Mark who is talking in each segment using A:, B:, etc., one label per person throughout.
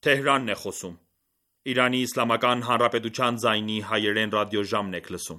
A: Իրանի Իսլամական Հանրապետության ձայնի հայերեն ռադիոժամն եք լսում: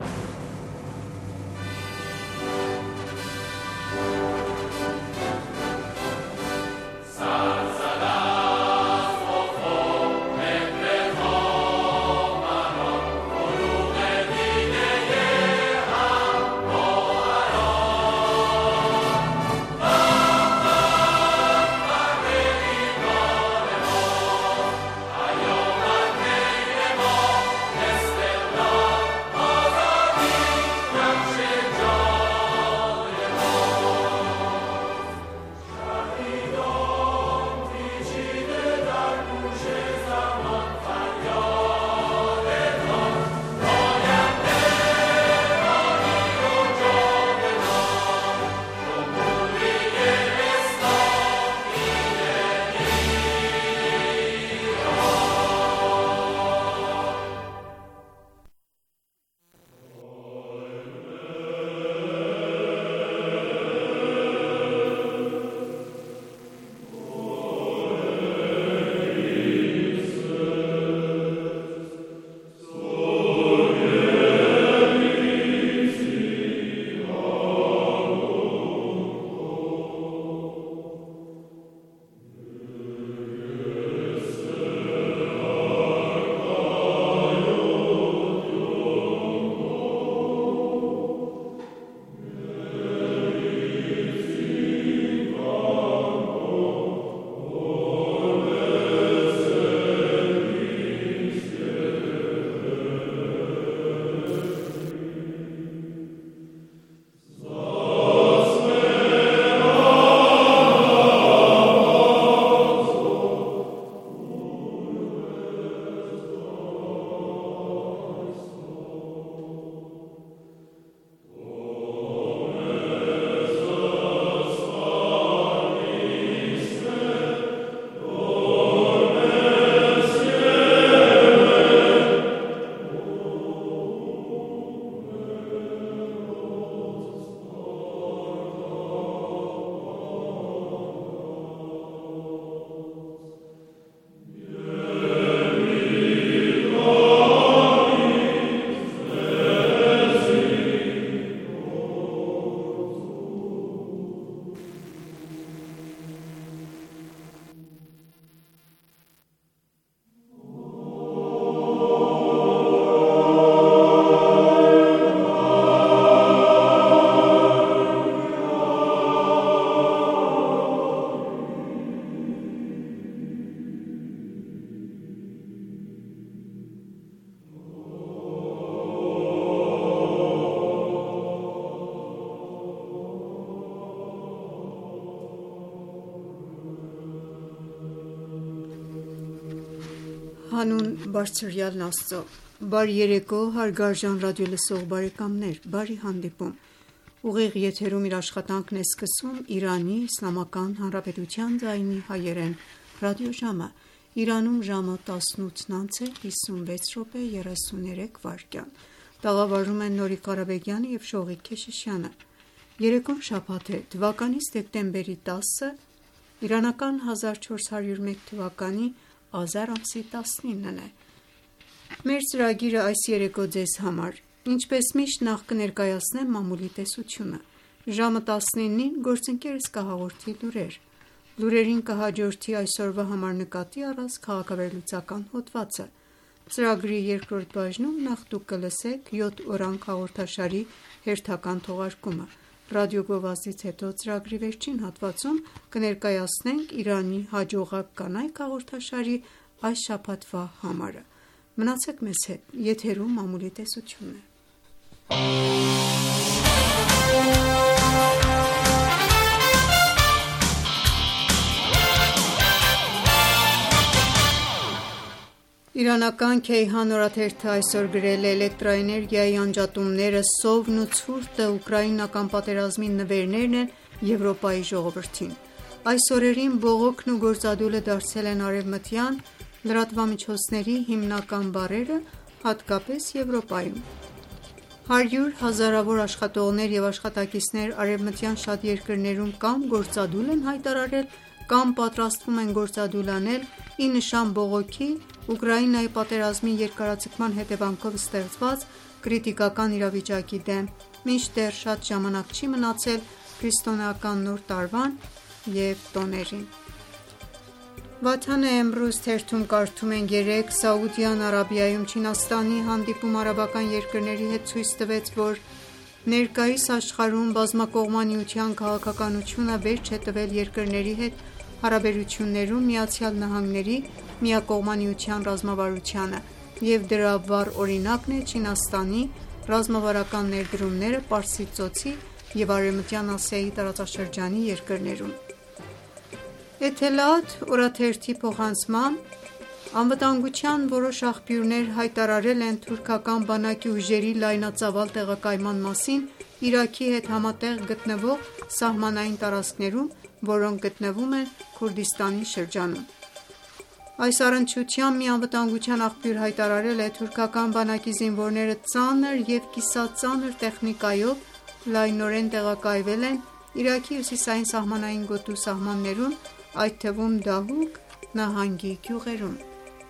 B: Հանուն Բարձրյալն Աստծո, բարի երեկո հարգարժան ռադիոլսող բարեկամներ, բարի հանդիպում: Ուղիղ եթերում իր աշխատանքն է սկսում Իրանի Իսլամական Հանրապետության ձայնի հայերեն ռադիոժամը: Իրանում ժամը 18:56:33 տաղավարում են Նորիկ Ղարաբեգյանը և Շողիկ Քեշիշյանը: Երեկոն շաբաթ է, թվականի դեկտեմբերի 10-ը, իրանական 1401 թվականի ազար ամսի 19-ն է: Մեր ծրագիրը այս երեկո ձեզ համար, ինչպես միշտ, նախ կներկայացնեմ մամուլի տեսությունը: Ժամը 19-ին գործընկերս կհաղորդի լուրեր: Լուրերին կհաջորդի այսօրվա համար նկատի առած քաղաքավերլուծական հոդվածը: Ծրագրի երկրորդ բաժնում նախ դուք կլսեք 7 օրանգ հաղորդաշարի հերթական թողարկումը: Ռադիոգովազդից հետո ծրագրի վերջին հատվածում կներկայացնենք Իրանի հաջողակ կանայք հաղորդաշարի այս շաբաթվա համարը: Մնացեք մեզ հետ, եթերում մամուլի տեսությունը: Իրանական Քեյհան օրաթերթը այսօր գրել է. «Էլեկտրաէներգիայի անջատումները, սովն ու ցուրտը ուկրաինական պատերազմի նվերներն են Եվրոպայի ժողովրդին: Այս օրերին բողոքն ու գործադուլը դարձել են արևմտյան լրատվամիջոցների հիմնական բառերը, հատկապես Եվրոպայում: 100 հազարավոր աշխատողներ և աշխատակիցներ արևմտյան շատ երկրներում կամ գործադուլ են հայտարարել կամ պատրաստվում են գործադուլ անել ի նշան բողոքի Ուկրաինայի պատերազմի երկարաձգման հետևանքով ստեղծված կրիտիկական իրավիճակի դեմ, մինչդեռ շատ ժամանակ չի մնացել քրիստոնեական նոր տարվան և տոներին։ Վաթան Էմրուզ թերթում կարդում ենք. երեկ Սաուդյան Արաբիայում Չինաստանի հանդիպում արաբական երկրների հետ ցույց տվեց, որ ներկայիս աշխարհում բազմակողմանիության քաղաքականությունը վերջ է տվել երկրների հետ հարաբերություններում ԱՄՆ-ի միակողմանիության ռազմավարությանը, և դրա վառ օրինակն է Չինաստանի ռազմավարական ներդրումները Պարսից ծոցի և Արևմտյան Ասիայի տարածաշրջանի երկրներում։ Էթելաաթ օրաթերթի փոխանցմամբ, անվտանգության որոշ աղբյուրներ հայտարարել են թուրքական բանակի ուժերի լայնածավալ տեղակայման մասին Իրաքի հետ համատեղ գտնվող սահմանային տարածքներում, որոնք գտնվում են Քուրդիստանի շրջանում։ Այս առնչությամբ մի անվտանգության աղբյուր հայտարարել է. թուրքական բանակի զինվորները ծանր և կիսածանր տեխնիկայով լայնորեն տեղակայվել են Իրաքի հյուսիսային սահմանային գոտու սահմաններում, այդ թվում Դահուկ նահանգի գյուղերում։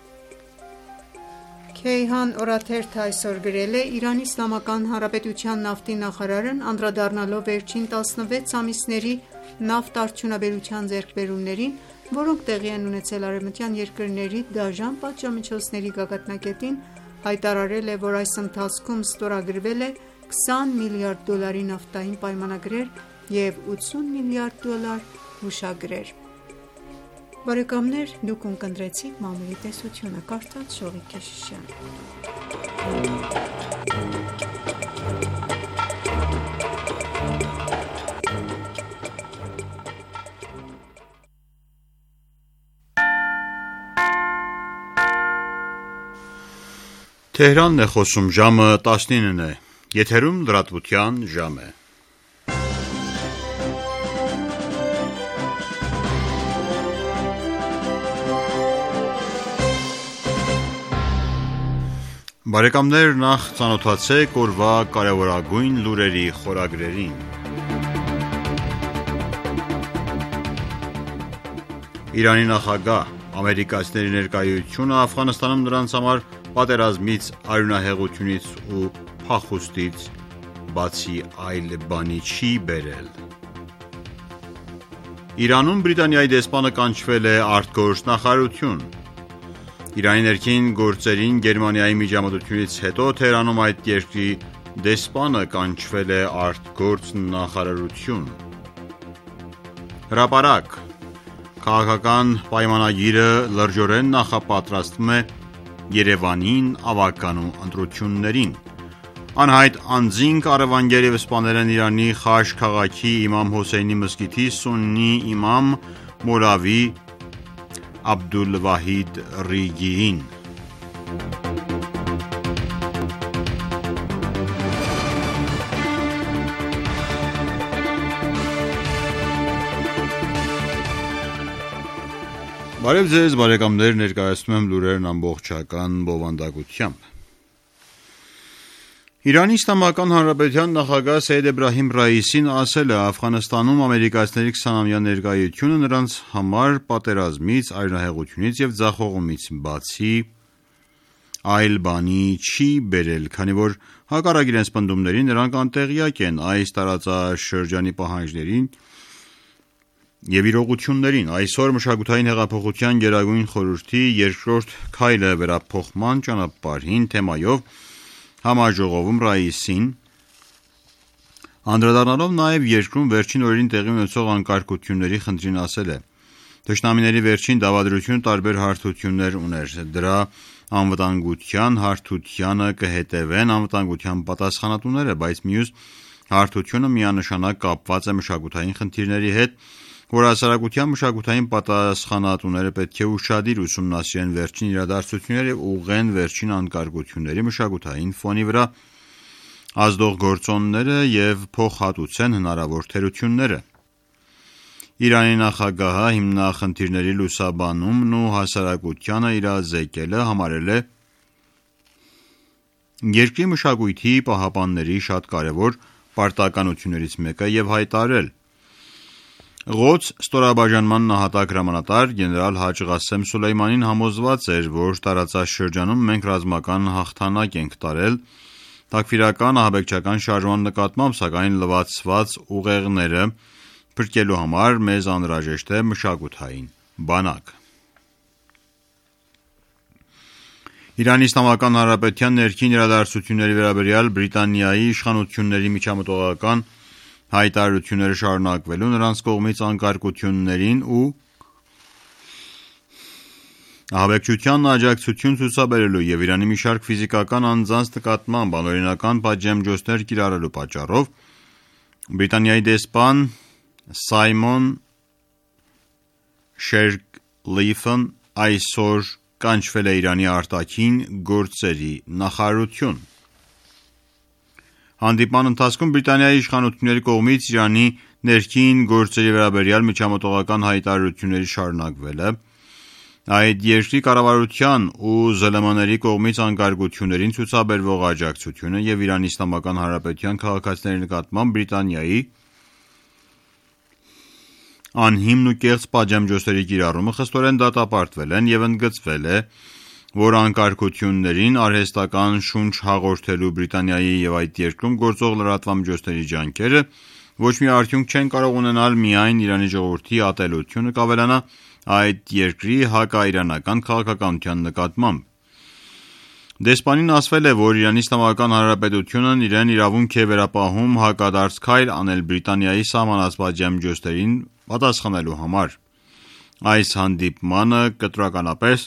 B: Քեյհան օրաթերթը այսօր գրել է. Իրանի Իսլամական Հանրապետության նավթի նախարարն անդրադառնալով վերջին 16 ամիսների նավթ արդյունաբերության ձեռքբերումներին, որոնք տեղի են ունեցել արևմտյան երկրների դաժան պատժամիջոցների գագաթնակետին, հայտարարել է, որ այս ընթացքում ստորագրվել է $20 միլիարդ նավթային պայմանագրեր և $80 միլիարդ հուշագրեր։ Բարեկամներ, դուք ունկնդրեցիք մամուլի տեսությունը, կարդաց Շողիկ Քեշիշյանը։
C: Թեհրանն է խոսում, ժամը 19 է, եթերում լրատվության ժամ է։ Բարեկամներ, նախ ծանոթացեք օրվա կարևորագույն լուրերի խորագրերին։ Իրանի նախագահ. ամերիկացիների ներկայությունը Աֆղանստանում նրանց համար պատերազմից, արյունահեղությունից ու փախուստից բացի այլ բանի չի բերել։ Իրանում Բրիտանիայի դեսպանը կանչվել է արտգործնախարարություն։ Իրանի ներքին գործերին Գերմանիայի միջամտությունից հետո Թեհրանում այդ երկրի դեսպանը կանչվել է արտգործնախարարություն։ Հրապարակ. քաղաքական պայմանագիրը լրջորեն նախապատրաստվում է Երևանին ավականու ընտրություններին։ Անհայտ անձինք առևանգել և սպանել են Իրանի Խաշ քաղաքի Իմամ Հոսեյնի մզկիթի սուննի իմամ Մոլավի Աբդուլվահիդ Ռիգիին։ Բարև ձեզ բարեկամներ, ներկայացնում եմ լուրերն ամբողջական բովանդակությամբ։ Իրանի Իսլամական Հանրապետության նախագահ Սեյեդ Էբրահիմ Ռայիսին ասել է. Աֆղանստանում ամերիկացիների 20-ամյա ներկայությունը նրանց համար պատերազմից, արյունահեղությունից և ձախողումից բացի այլ բանի չի բերել, քանի որ հակառակ իրենց պնդումներին նրանք անտեղյակ են այս տարածաշրջանի պահանջներին և իրողություններին։ Այսօր մշակութային հեղափոխության գերագույն խորհրդի երկրորդ քայլը վերափոխման ճանապարհին թեմայով համաժողովում Ռայիսին, անդրադառնալով նաև երկրում վերջին օրերին տեղի ունեցող անկարգությունների խնդրին, ասել է. թշնամիների վերջին դավադրությունը տարբեր հարթություններ ուներ, դրա անվտանգության հարթությանը կհետևեն անվտանգության պատասխանատուները, բայց մյուս հարթությունը միանշանակ կապված է մշակութային խնդիրների հետ, որ հասարակության մշակութային պատասխանատուները պետք է ուշադիր ուսումնասիրեն վերջին իրադարձությունները և ուղղեն վերջին անկարգությունների մշակութային ֆոնի վրա ազդող գործոնները և փոխհատուցեն հնարավոր թերությունները։ Իրանի նախագահը հիմնախնդիրների լուսաբանումն ու հասարակությանը իրազեկելը համարել է երկրի մշակույթի պահապանների շատ կարևոր պարտականություններից մեկը և հայտարարել. Ղոդս ստորաբաժանման նահատակ հրամանատար գեներալ Հաջ Ղասեմ Սուլեյմանին համոզված էր, որ տարածաշրջանում մենք ռազմական հաղթանակ ենք տարել թաքֆիրական ահաբեկչական շարժման նկատմամբ, սակայն լվացված ուղեղները փրկելու համար մեզ անհրաժեշտ է մշակութային բանակ։ Իրանի Իսլամական Հանրապետության ներքին իրադարձությունների վերաբերյալ Բրիտանիայի իշխանությունների միջամտողական հայտարարությունները շարունակվելու, նրանց կողմից անկարգություններին ու ահաբեկչությանն աջակցություն ցուցաբերելու և Իրանի մի շարք ֆիզիկական անձանց նկատմամբ անօրինական պատժամիջոցներ կիրառելու պատճառով Բրիտանիայի դեսպան Սայմոն Շերկլիֆն այսօր կանչվել է Իրանի արտաքին գործերի նախարարություն։ Հանդիպման ընթացքում Բրիտանիայի իշխանությունների կողմից Իրանի ներքին գործերի վերաբերյալ միջամտողական հայտարարությունների շարունակվելը, այդ երկրի կառավարության ու ԶԼՄ-ների կողմից անկարգություններին ցուցաբերվող աջակցությունը և Իրանի Իսլամական Հանրապետության քաղաքացիների նկատմամբ Բրիտանիայի անհիմն ու կեղծ պատժամիջոցների կիրառումը խստորեն դատապարտվել են և ընդգծվել է, որ անկարգություններին արհեստական շունչ հաղորդելու Բրիտանիայի և այդ երկրում գործող լրատվամիջոցների ջանքերը ոչ մի արդյունք չեն կարող ունենալ միայն Իրանի ժողովրդի ատելությունը կավելանա այդ երկրի հակաիրանական քաղաքականության նկատմամբ։ Դեսպանին ասվել է, որ Իրանի Իսլամական Հանրապետությունն իրեն իրավունք է վերապահում հակադարձ քայլ անել Բրիտանիայի սահմանած պատժամիջոցներին պատասխանելու համար։ Այս հանդիպմանը կտրականապես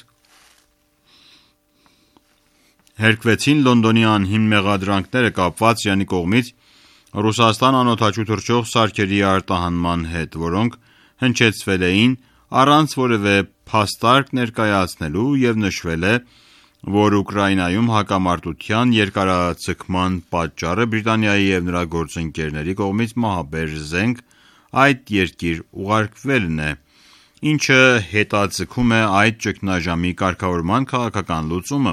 C: հերկվեցին Լոնդոնի անհիմն մեղադրանքները կապված Իրանի կողմից Ռուսաստան անօդաչու թռչող սարքերի արտահանման հետ, որոնք հնչեցվել էին առանց որևէ փաստարկ ներկայացնելու և նշվել է, որ Ուկրաինայում հակամարտության երկարաձգման պատճառը Բրիտանիայի և նրա գործընկերների կողմից մահաբեր զենք այդ երկիր ուղարկվելն է, ինչը հետաձգում է այդ ճգնաժամի կարգավորման քաղաքական լուծումը։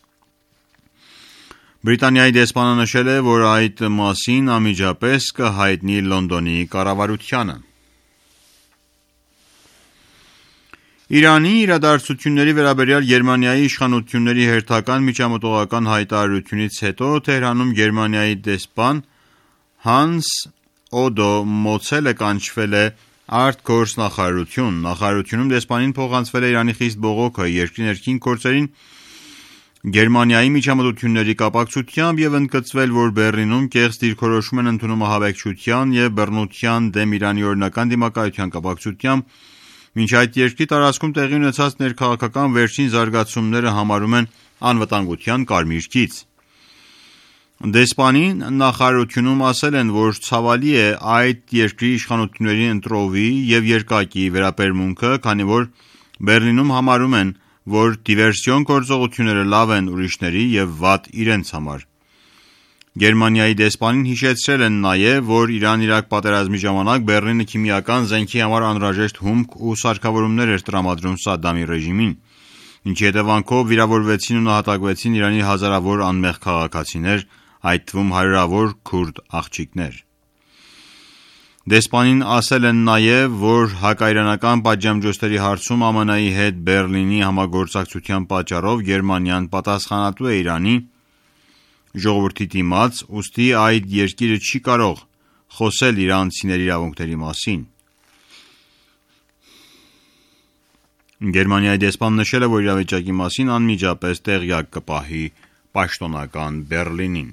C: Բրիտանիայի դեսպանը նշել է, որ այդ մասին անմիջապես կհայտնի Լոնդոնի կառավարությանը։ Իրանի իրադարձությունների վերաբերյալ Գերմանիայի իշխանությունների հերթական միջամտողական հայտարարությունից հետո Թեհրանում Գերմանիայի դեսպան Հանս Օդո Մոցելը կանչվել է արտգործնախարարություն։ Նախարարությունում դեսպանին փոխանցվել է Իրանի խիստ բողոքը երկրի ներքին գործերին Գերմանիայի միջամտությունների կապակցությամբ և ընդգծվել, որ Բեռլինում կեղծ դիրքորոշում են ընդունում ահաբեկչության և բռնության դեմ Իրանի օրինական դիմակայության կապակցությամբ, մինչ այդ երկրի տարածքում տեղի ունեցած ներքաղաքական վերջին զարգացումները համարում են անվտանգության կարմիր գիծ։ Դեսպանին նախարարությունում ասել են, որ ցավալի է այդ երկրի իշխանությունների ընտրովի և երկակի վերաբերմունքը, քանի որ Բեռլինում համարում են, որ դիվերսիոն գործողությունները լավ են ուրիշների և վատ իրենց համար։ Գերմանիայի դեսպանին հիշեցրել են նաև, որ Իրան-Իրաք պատերազմի ժամանակ Բեռլինը քիմիական զենքի համար անհրաժեշտ հումք ու սարքավորումներ էր տրամադրում Սադամի ռեժիմին, ինչի հետևանքով վիրավորվեցին ու նահատակվեցին Իրանի հազարավոր անմեղ քաղաքացիներ, այդ թվում հարյուրավոր քուրդ աղջիկներ։ Դեսպանին ասել են նաև, որ հակաիրանական պատժամիջոցների հարցում ԱՄՆ-ի հետ Բեռլինի համագործակցության պատճառով Գերմանիան պատասխանատու է Իրանի ժողովրդի դիմաց, ուստի այդ երկիրը չի կարող խոսել իրանցիների իրավունքների մասին։ Գերմանիայի դեսպանն նշել է, որ իրավիճակի մասին անմիջապես տեղյակ կպահի պաշտոնական Բեռլինին։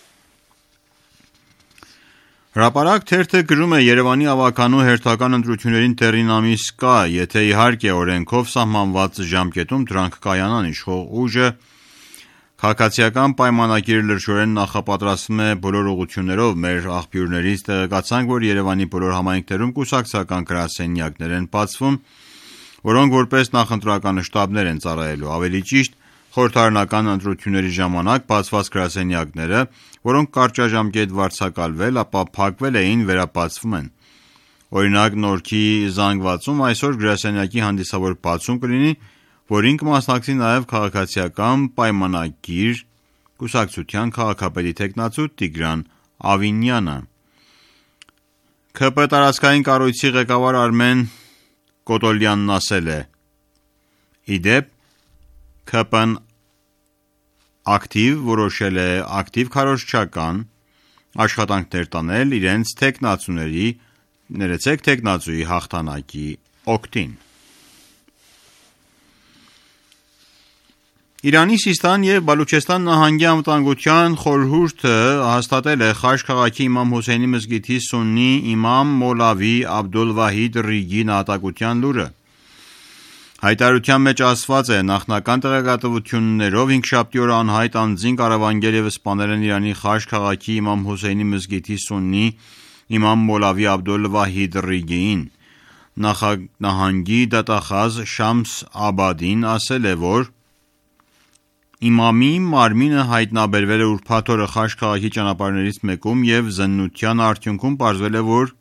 C: Հրապարակ թերթը գրում է. Երևանի ավականու հերթական ընտրություններին դեռին ամիս կա, եթե իհարկե օրենքով սահմանված ժամկետում դրանք կայանան, իշխող ուժը քաղաքացիական պայմանագիրը լրջորեն նախապատրաստվում է բոլոր ուղղություններով։ Մեր աղբյուրներից տեղեկացանք, որ Երևանի բոլոր համայնքներում կուսակցական գրասենյակներ են բացվում, որոնք որպես նախընտրական շտաբներ են ծառայելու։ Ավելի ճիշտ, խորհրդարանական ընտրությունների ժամանակ բացված գրասենյակները, որոնք կարճաժամկետ վարձակալվել, ապա փակվել էին, վերաբացվում են։ Օրինակ, Նորքի զանգվածում այսօր գրասենյակի հանդիսավոր բացում կլինի, որին կմասնակցի նաև քաղաքացիական պայմանագիր կուսակցության քաղաքապետի թեկնածու Տիգրան Ավինյանը։ ՔՊ տարածքային կառույցի ղեկավար Արմեն Կոտոլյանն ասել է. «Իդեպ, ՔՊ-ն որոշել է ակտիվ քարոզչական աշխատանքներ տանել իրենց թեկնածուի հաղթանակի օգտին»։ Իրանի Սիստան և Բալուչեստան նահանգի անվտանգության խորհուրդը հաստատել է Խաշ քաղաքի Իմամ Հոսեյնի մզգիթի սուննի իմամ Մոլավի Աբդոլվահիդ Ռիգի նահատակության լուրը։ Հայտարարության մեջ ասված է. նախնական տեղեկատվություններով հինգշաբթի օրը անհայտ անձինք առավանգել և սպանել են Իրանի Խաշ քաղաքի Իմամ Հոսեյնի մզգիթի սուննի իմամ Մոլավի Աբդոլվահիդ Ռիգիին։ Նահանգի դատախազ Շամս Աբադին ասել է, որ իմամի մարմինը հայտնաբերվել է ուրբաթ օրը Խաշ քաղաքի ճանապարհներից մեկում և զննության արդյունքում պարզվել է, որ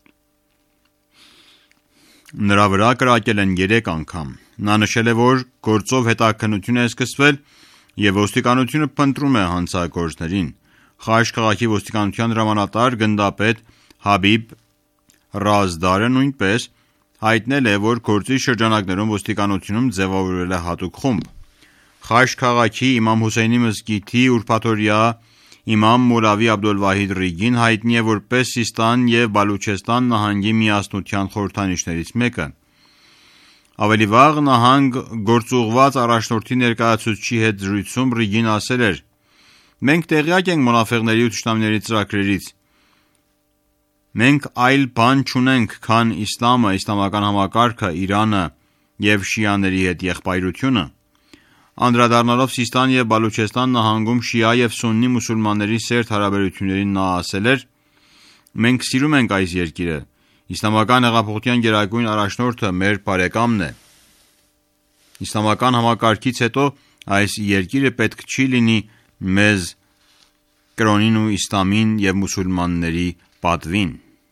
C: նրա վրա կրակել են 3 անգամ։ Նա նշել է, որ գործով հետաքննություն է սկսվել և ոստիկանությունը փնտրում է հանցագործներին։ Խաշ քաղաքի ոստիկանության հրամանատար գնդապետ Հաբիբ Ռազդարը նույնպես հայտնել է, որ գործի շրջանակներում ոստիկանությունում ձևավորվել է հատուկ խումբ։ Խաշ քաղաքի Իմամ Հոսեյնի մզգիթի ուրբաթօրյա իմամ Մոլավի Աբդոլվահիդ Ռիգին հայտնի է որպես Սիստան և Բալուչեստան նահանգի միասնության խորհրդանիշներից մեկը։ Ավելի վաղ նահանգ գործուղված առաջնորդի ներկայացուցչի հետ զրույցում Ռիգին ասել էր. «Մենք տեղյակ ենք մոնաֆեղների ու թշնամիների ծրագրերից։ Մենք այլ բան չունենք, քան իսլամը, իսլամական համակարգը, Իրանը և շիաների հետ եղբայրությունը»։ Անդրադառնալով Սիստան և Բալուչեստան նահանգում շիա և սուննի մուսուլմանների սերտ հարաբերություններին նա ասել էր. «Մենք սիրում ենք այս երկիրը։ Իսլամական հեղափոխության գերագույն առաջնորդը մեր բարեկամն է։ Իսլամական համակարգից հետո այս երկիրը պետք չի լինի մեզ կրոնին ու իսլամին և մուսուլմանների պատվին»։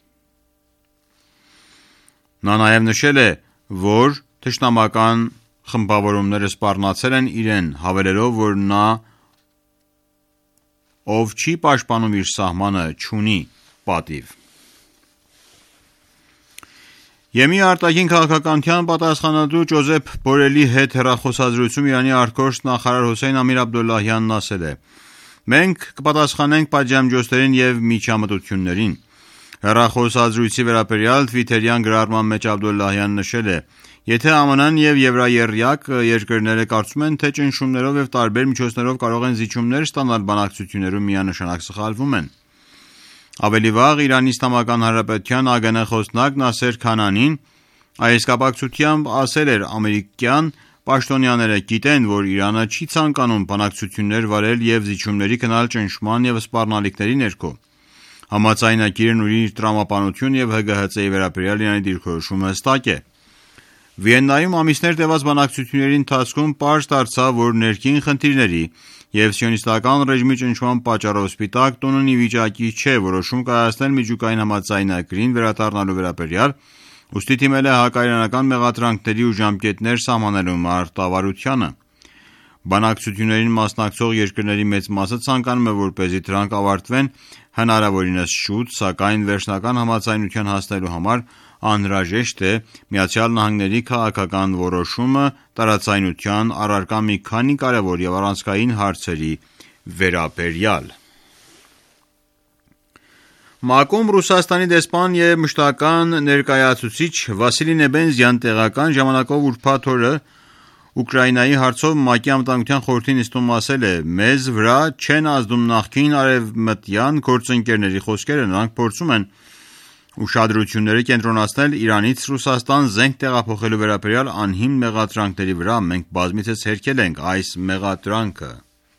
C: Նա նաև նշել է, որ թշնամական խմբավորումները սպառնացել են իրեն, հավելելով, որ նա, ով չի պաշտպանում իր սահմանը, չունի պատիվ։ ԵՄ արտաքին քաղաքականության պատասխանատու Ջոզեփ Բորելի հետ հեռախոսազրույցում Իրանի ԱԳ նախարար Հոսեյն Ամիր Աբդոլլահյանն ասել է. «Մենք կպատասխանենք պատժամիջոցներին և միջամտություններին»։ Հեռախոսազրույցի վերաբերյալ թվիթերյան գրառման մեջ Աբդոլլահյանն նշել է. «Եթե ԱՄՆ-ն և եվրաեռյակ երկրները կարծում են, թե ճնշումներով և տարբեր միջոցներով կարող են զիջումներ ստանալ բանակցություններում, միանշանակ սխալվում են»։ Ավելի վաղ Իրանի Իսլամական Հանրապետության ԱԳՆ խոսնակ Նասեր Քանանին այս կապակցությամբ ասել էր. «Ամերիկյան պաշտոնյաները գիտեն, որ Իրանը չի ցանկանում բանակցություններ վարել և զիջումների գնալ ճնշման և սպառնալիքների ներքո։ Համաձայնագիրն ունի իր տրամաբանությունը և ՀԳՀԾ-ի վերաբերյալ Իրանի դիրքորոշումը հստակ է»։ Վիեննայում ամիսներ տևած բանակցությունների ընթացքում պարզ դարձավ, որ ներքին խնդիրների և սիոնիստական ռեժիմի ճնշման պատճառով Սպիտակ տունն ի վիճակի չէ որոշում կայացնել միջուկային համաձայնագրին վերադառնալու վերաբերյալ, ուստի դիմել է հակաիրանական մեղադրանքների ու ժամկետներ սահմանելու մարտավարությանը։ Բանակցություններին մասնակցող երկրների մեծ մասը ցանկանում է, որպեսզի դրանք ավարտվեն հնարավորինս շուտ, սակայն վերջնական համաձայնության հասնելու համար անհրաժեշտ է ԱՄՆ-ի քաղաքական որոշումը տարաձայնության առարկա մի քանի կարևոր և առանցքային հարցերի վերաբերյալ։ ՄԱԿ-ում Ռուսաստանի դեսպան և մշտական ներկայացուցիչ Վասիլի Նեբենզյան տեղական ժամանակով ուրբաթ օրը Ուկրաինայի հարցով ՄԱԿ-ի Անվտանգության խորհրդի նիստում ասել է. «Մեզ վրա չեն ազդում նախկին արևմտյան գործընկերների խոսքերը, նրանք փորձում են ուշադրությունները կենտրոնացնել Իրանից Ռուսաստան զենք տեղափոխելու վերաբերյալ անհիմն մեղադրանքների վրա, մենք բազմիցս հերքել ենք այս մեղադրանքը»։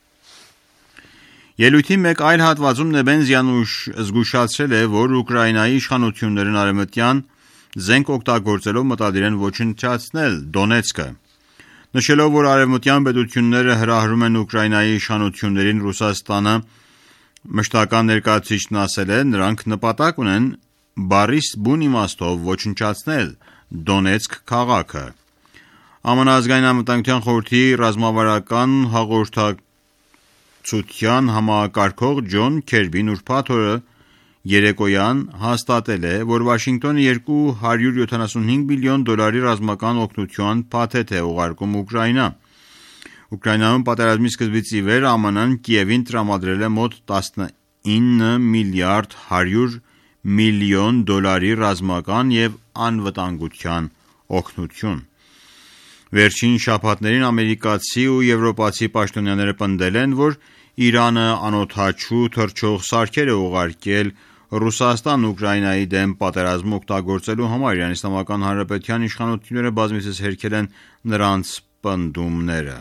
C: Ելույթի մեկ այլ հատվածում Նեբենզյան զգուշացրել է, որ Ուկրաինայի իշխանություններն արևմտյան զենք օգտագործելով մտադիր են ոչնչացնել Դոնեցկը։ Նշելով, որ արևմտյան պետությունները հրահրում են Ուկրաինայի իշխանություններին, Ռուսաստանը մշտական ներկայացուցիչն ասել է. «Նրանք նպատակ ունեն բառիս բուն իմաստով ոչնչացնել Դոնեցկ քաղաքը»։ ԱՄՆ Ազգային անվտանգության խորհրդի ռազմավարական հաղորդակցության համակարգող Ջոն Քերբին ուրբաթ օրը երեկոյան հաստատել է, որ Վաշինգտոնը $275 միլիոն ռազմական օգնության փաթեթ է ուղարկում Ուկրաինա։ Ուկրաինայում պատերազմի սկզբից ի վեր ԱՄՆ-ն Կիևին տրամադրել է մոտ $19 միլիարդ 100 միլիոն ռազմական և անվտանգության օգնություն։ Վերջին շաբաթներին ամերիկացի ու եվրոպացի պաշտոնյաները պնդել են, որ Իրանը անօդաչու թռչող սարքեր է ուղարկել Ռուսաստան Ուկրաինայի դեմ պատերազմ օգտագործելու համար։ Իրանի Իսլամական Հանրապետության իշխանությունները բազմիցս հերքել են նրանց պնդումները։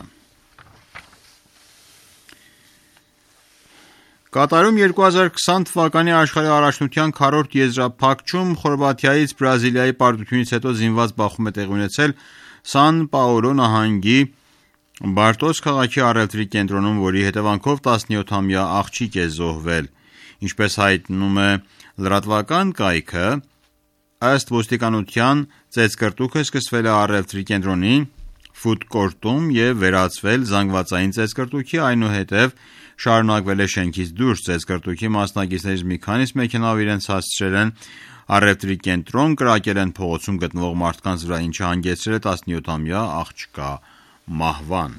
C: Կատարում 2020 թվականի աշխարհի առաջնության քառորդ եզրափակչում Խորվաթիայից Բրազիլիայի պարտությունից հետո զինված բախում է տեղի ունեցել Սան Պաուլո նահանգի Բարտոս քաղաքի առևտրի կենտրոնում, որի հետևանքով 17-ամյա աղջիկ է զոհվել։ Ինչպես հայտնում է լրատվական կայքը, ըստ ոստիկանության ծեծկռտուքը սկսվել է առևտրի կենտրոնի ֆուդ-կորտում և վերածվել զանգվածային ծեծկռտուքի, այնուհետև շարունակվել է շենքից դուրս։ Ծեծկռտուքի մասնակիցներից մի քանիսը մեքենայով իրենց հասցրել են առևտրի կենտրոն, կրակել են փողոցում գտնվող մարդկանց վրա, ինչը հանգեցրել է 17-ամյա աղջկա մահվան։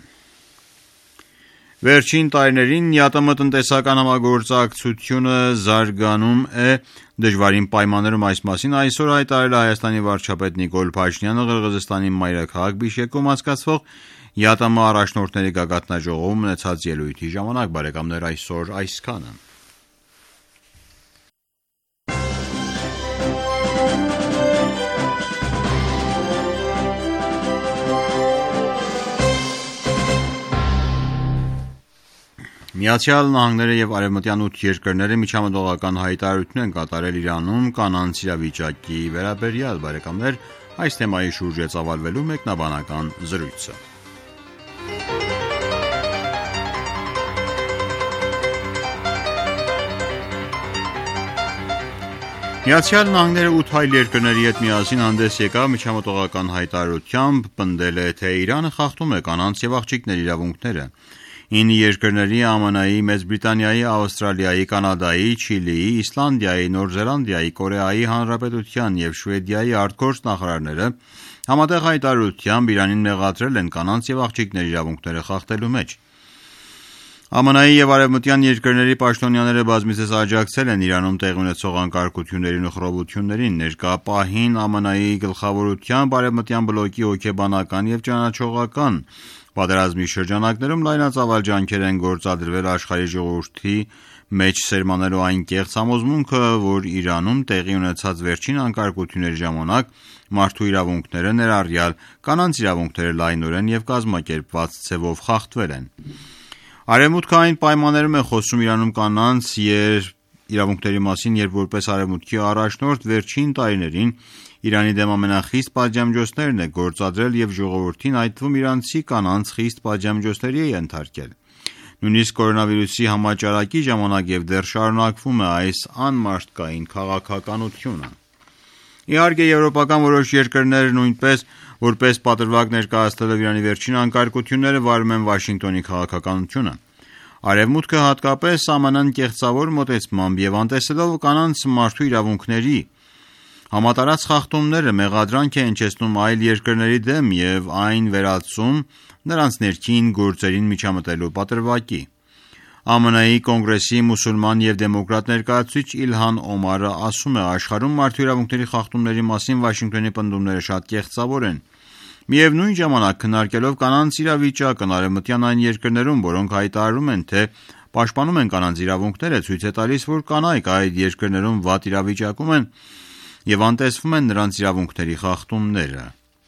C: Վերջին տարիներին ԵԱՏՄ տնտեսական համագործակցությունը զարգանում է դժվարին պայմաններում։ Այս մասին այսօր հայտարարել է Հայաստանի վարչապետ Նիկոլ Փաշինյանը Ղրղըզստանի մայրաքաղաք Բիշկեկում անցկացվող ԵԱՏՄ առաջնորդների գագաթնաժողովում ունեցած ելույթի ժամանակ։ Բարեկամներ, այսօր այսքանը։ ԱՄՆ-ը և արևմտյան 8 երկրները միջամտողական հայտարարություն են կատարել Իրանում կանանց իրավիճակի վերաբերյալ։ Բարեկամներ, այս թեմայի շուրջ է ծավալվելու մեկնաբանական զրույցը։ ԱՄՆ-ը 8 այլ երկրների հետ միասին հանդես եկավ միջամտողական հայտարարությամբ, պնդել է, թե Իրանը խախտում է կանանց և աղջիկների իրավունքները։ 9 երկրների ԱՄՆ-ի, Մեծ Բրիտանիայի, Ավստրալիայի, Կանադայի, Չիլիի, Իսլանդիայի, Նոր Զելանդիայի, Կորեայի Հանրապետության և Շվեդիայի արտգործ նախարարները համատեղ հայտարարությամբ Իրանին մեղադրել են կանանց և աղջիկների իրավունքները խախտելու մեջ։ ԱՄՆ-ի և արևմտյան երկրների պաշտոնյաները բազմիցս աջակցել են Իրանում տեղի ունեցող անկարգություններին ու խռովություններին։ Ներկա պահին ԱՄՆ-ի գլխավորությամբ արևմտյան բլոկի հոգեբանական և ճանաչողական պատերազմի շրջանակներում լայնածավալ ջանքեր են գործադրվել աշխարհի ժողովրդի մեջ սերմանելու այն կեղծ համոզմունքը, որ Իրանում տեղի ունեցած վերջին անկարգությունների ժամանակ մարդու իրավունքները, ներառյալ կանանց իրավունքները լայնորեն և կազմակերպված ձևով խախտվել են։ Արևմուտքը այն պայմաններում է խոսում Իրանում կանանց իրավունքների մասին, երբ որպես արևմուտքի առաջնորդ վերջին տարիներին Իրանի դեմ ամենախիստ պատժամիջոցներն է գործադրել և ժողովրդին, այդ թվում իրանցի կանանց խիստ պատժամիջոցների է ենթարկել։ Նույնիսկ կորոնավիրուսի համաճարակի ժամանակ և դեռ շարունակվում է այս անմարդկային քաղաքականությունը։ Իհարկե, եվրոպական որոշ երկրներ նույնպես որպես պատրվակ ներկայացնելով Իրանի վերջին անկարգությունները վարում են Վաշինգտոնի քաղաքականությունը։ Արևմուտքը, հատկապես ԱՄՆ-ն կեղծավոր մոտեցմամբ և անտեսելով կանանց մարդու իրավունքների համատարած խախտումները, մեղադրանք է հնչեցնում այլ երկրների դեմ և այն վերածում նրանց ներքին գործերին միջամտելու պատրվակի։ ԱՄՆ-ի Կոնգրեսի մուսուլման և դեմոկրատ ներկայացուցիչ Իլհան Օմարը ասում է. աշխարհում մարդու իրավունքների խախտումների մասին Վաշինգտոնի պնդումները շատ կեղծավոր են։ Միևնույն ժամանակ, քննարկելով կանանց իրավիճակն արևմտյան այն երկրներում, որոնք հայտարարում են, թե պաշտպանում են կանանց իրավունքները, ցույց է տալիս, որ կանայք այդ երկրներում վատ իրավիճակում են և անտեսվում են նրանց իրավունքների խախտումները։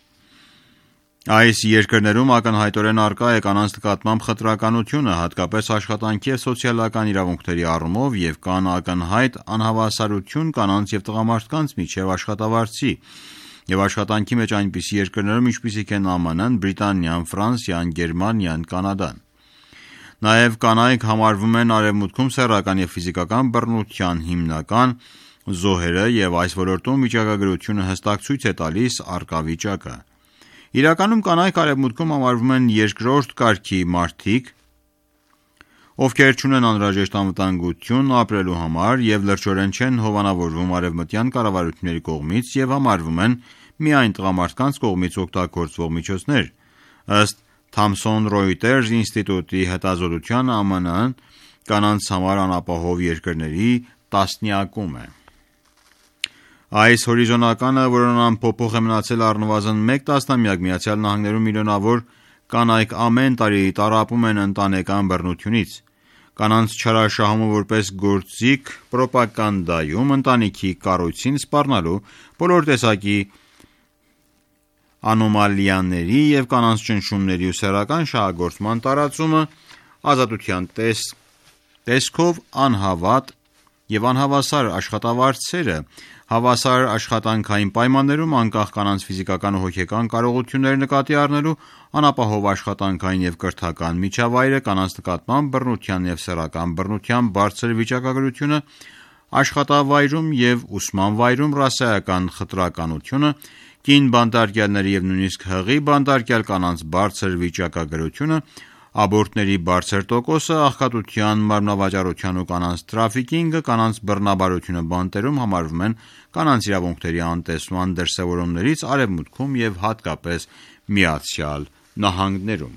C: Այս երկրներում ակնհայտորեն առկա է կանանց նկատմամբ խտրականությունը, հատկապես աշխատանքի և սոցիալական իրավունքների առումով, և կան ակնհայտ անհավասարություն կանանց և տղամարդկանց միջև աշխատավարձի և աշխատանքի մեջ այնպիսի երկրներում, ինչպիսիք են ԱՄՆ-ն, Բրիտանիան, Ֆրանսիան, Գերմանիան, Կանադան։ Նաև կանայք համարվում են արևմուտքում սեռական և ֆիզիկական բռնության հիմնական զոհերը և այս ոլորտում վիճակագրությունը հստակ ցույց է տալիս առկա վիճակը։ Իրականում կանայք արևմուտքում համարվում են երկրորդ կարգի մարդիկ, ովքեր չունեն անհրաժեշտ անվտանգություն ապրելու համար և լրջորեն չեն հովանավորվում արևմտյան կառավարությունների կողմից և համարվում են միայն տղամարդկանց կողմից օգտագործվող միջոցներ։ Ըստ Thomson Reuters ինստիտուտի հետազոտության, ԱՄՆ-ն կանանց համար անապահով երկրների տասնյակում է։ Այս հորիզոնականը, որն անփոփոխ է մնացել առնվազն մեկ տասնամյակ, ԱՄՆ-ում միլիոնավոր կանայք ամեն տարի տառապում են ընտանեկան բռնությունից։ Կանանց չարաշահումը որպես գործիք պրոպագանդայում ընտանիքի կառույցին սպառնալու բոլոր տեսակի անոմալիաների և կանանց ճնշումների ու սեռական շահագործման տարածումը, ազատության տեսքով անհավատ և անհավասար աշխատավարձերը, հավասար աշխատանքային պայմաններում անկախ կանանց ֆիզիկական ու հոգեկան կարողությունները նկատի առնելու անապահով աշխատանքային և կրթական միջավայրը, կանանց նկատմամբ բռնության և սեռական բռնության բարձր վիճակագրությունը աշխատավայրում և ուսման վայրում, ռասայական խտրականությունը, կին բանտարկյալների և նույնիսկ հղի բանտարկյալ կանանց բարձր վիճակագրությունը, աբորտների բարձր տոկոսը, աղքատության, մարմնավաճառության ու կանանց տրաֆիկինգը, կանանց բռնաբարությունը բանտերում համարվում են կանանց իրավունքների անտեսման դրսևորումներից Արևմուտքում և հատկապես ԱՄՆ-ում։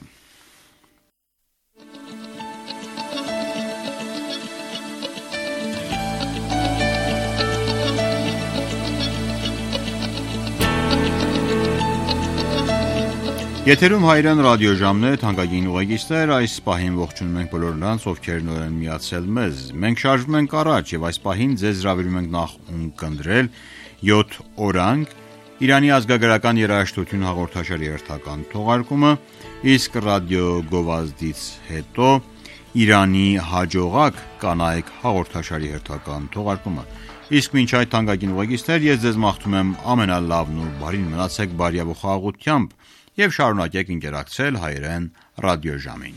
C: Եթերում հայրեն ռադիոժամն է, թանկագին ուղեկիցներ, այս պահին ողջունում ենք բոլոր նրանց, ովքեր նոր են միացել մեզ։ Մենք շարժվում ենք առաջ և այս պահին ձեզ հրավիրում ենք նախ ունկնդրել 7 օրանգ Իրանի ազգագրական երաժշտություն հաղորդաշարի հերթական թողարկումը, իսկ ռադիո գովազդից հետո Իրանի հաջողակ կանայք հաղորդաշարի հերթական թողարկումը։ Իսկ մինչ այդ, թանկագին ուղեկիցներ, ես ձեզ մաղթում եմ ամենալավն ու բարին, մնացեք բարյավ ու խաղաղությամբ և շարունակեք ընկերակցել հայրեն ռադիոժամին։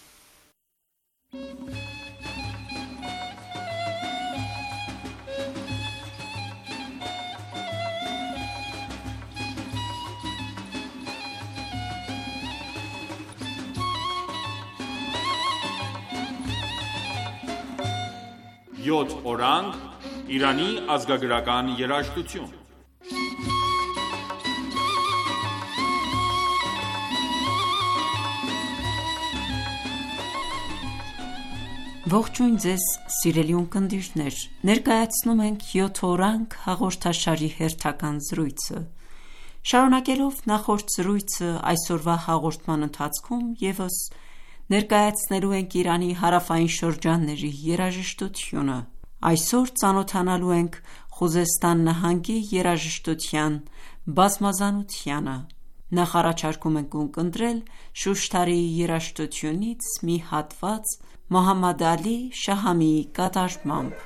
A: Յոթ օրանգ Իրանի ազգագրական երաժշտություն։
B: Ողջույն ձեզ սիրելի ունկնդիրներ, ներկայացնում ենք 7 օրանգ հաղորդաշարի հերթական զրույցը։ Շարունակելով նախորդ զրույցը, այսօրվա հաղորդման ընթացքում ևս ներկայացնելու ենք Իրանի հարավային շրջանների երաժշտությունը։ Այսօր ծանոթանալու ենք Խուզեստան նահանգի երաժշտության բազմազանությանը։ Նախ առաջարկում ենք ունկնդրել Շուշթարի երաժշտությունից մի հատված Մոհամմադ Ալի Շահամիի կատարմամբ։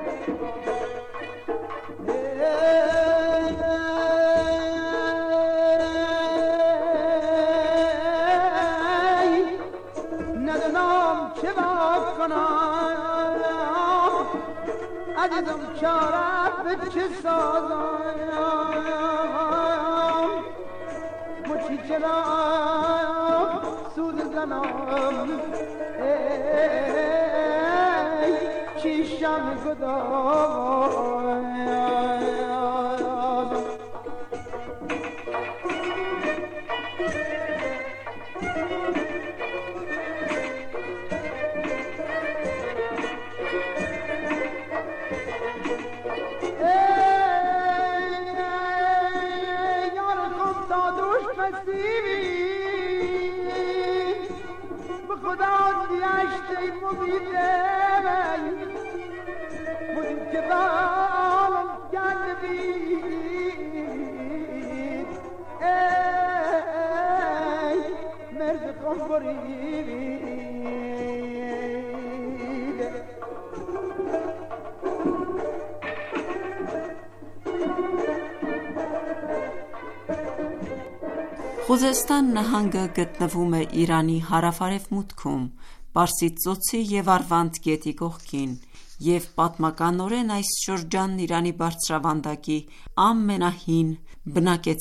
B: Խուզեստան նահանգը գտնվում է Իրանի հարավ-արևմուտքում, Պարսից ծոցի և Արվանդ գետի կողքին, և պատմականորեն այս շրջանն Իրանի բարձրավանդակի ամենահին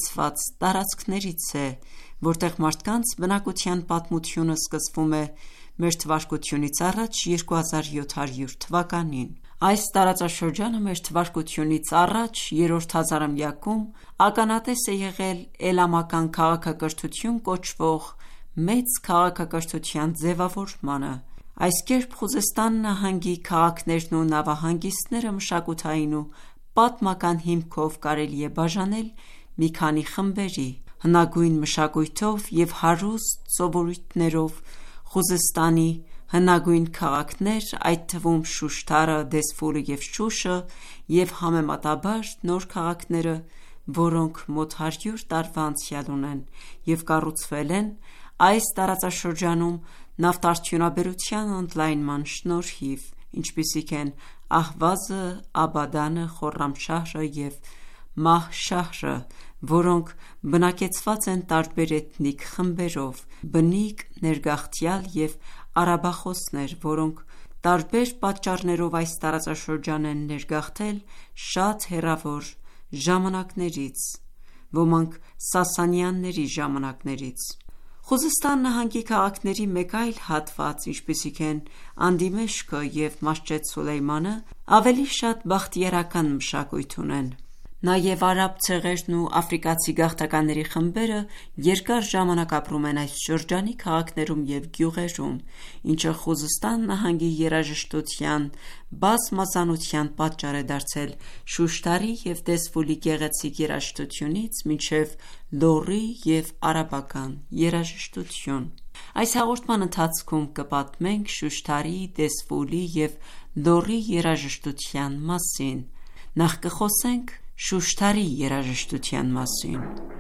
B: բնակեցված տարածքներից է, որտեղ մարդկանց բնակության պատմությունը սկսվում է Մեր թվարկությունից առաջ 2700 թվականին։ Այս տարածաշրջանը մեր թվարկությունից առաջ 3-րդ հազարամյակում ականատես է եղել էլամական քաղաքակրթություն կոչվող մեծ քաղաքակրթության ձևավորմանը։ Այս կերպ Խուզեստան նահանգի քաղաքներն ու նավահանգիստները մշակութային ու պատմական հիմքով կարելի է բաժանել մի քանի խմբերի։ Հնագույն մշակույթով և հարուստ սովորույթներով Խուզեստանի հնագույն քաղաքներ, այդ թվում Շուշթարը, Դեզֆուլը և Շուշը, և համեմատաբար նոր քաղաքները, որոնք մոտ 100 տարվա անցյալ ունեն և կառուցվել են այս տարածաշրջանում նավթարդյունաբերության ընդլայնման շնորհիվ, ինչպիսիք են Ահվազը, Աբադանը, Խորրամշահրը և Մահշահրը, որոնք բնակեցված են տարբեր էթնիկ խմբերով, բնիկ, ներգաղթյալ և արաբախոսներ, որոնք տարբեր պատճառներով այս տարածաշրջան են ներգաղթել շատ հեռավոր ժամանակներից, ոմանք Սասանյանների ժամանակներից։ Խուզեստան նահանգի քաղաքների մեկ այլ հատված, ինչպիսիք են Անդիմեշկը և Մասջեդ Սուլեյմանը, ավելի շատ բախտիարական մշակույթ ունեն։ Նաև արաբ ցեղերն ու աֆրիկացի գաղթականների խմբերը երկար ժամանակ ապրում են այս շրջանի քաղաքներում և գյուղերում, ինչը Խուզեստան նահանգի երաժշտության բազմազանության պատճառ է դարձել Շուշթարի և Դեզֆուլի գեղեցիկ երաժշտությունից մինչև լոռի և արաբական երաժշտություն։ Այս հաղորդման ընթացքում կպատմենք Շուշթարի, Դեզֆուլի և լոռի երաժշտության մասին։ Նախ կխոսենք Շուշթարի երաժշտության մասին։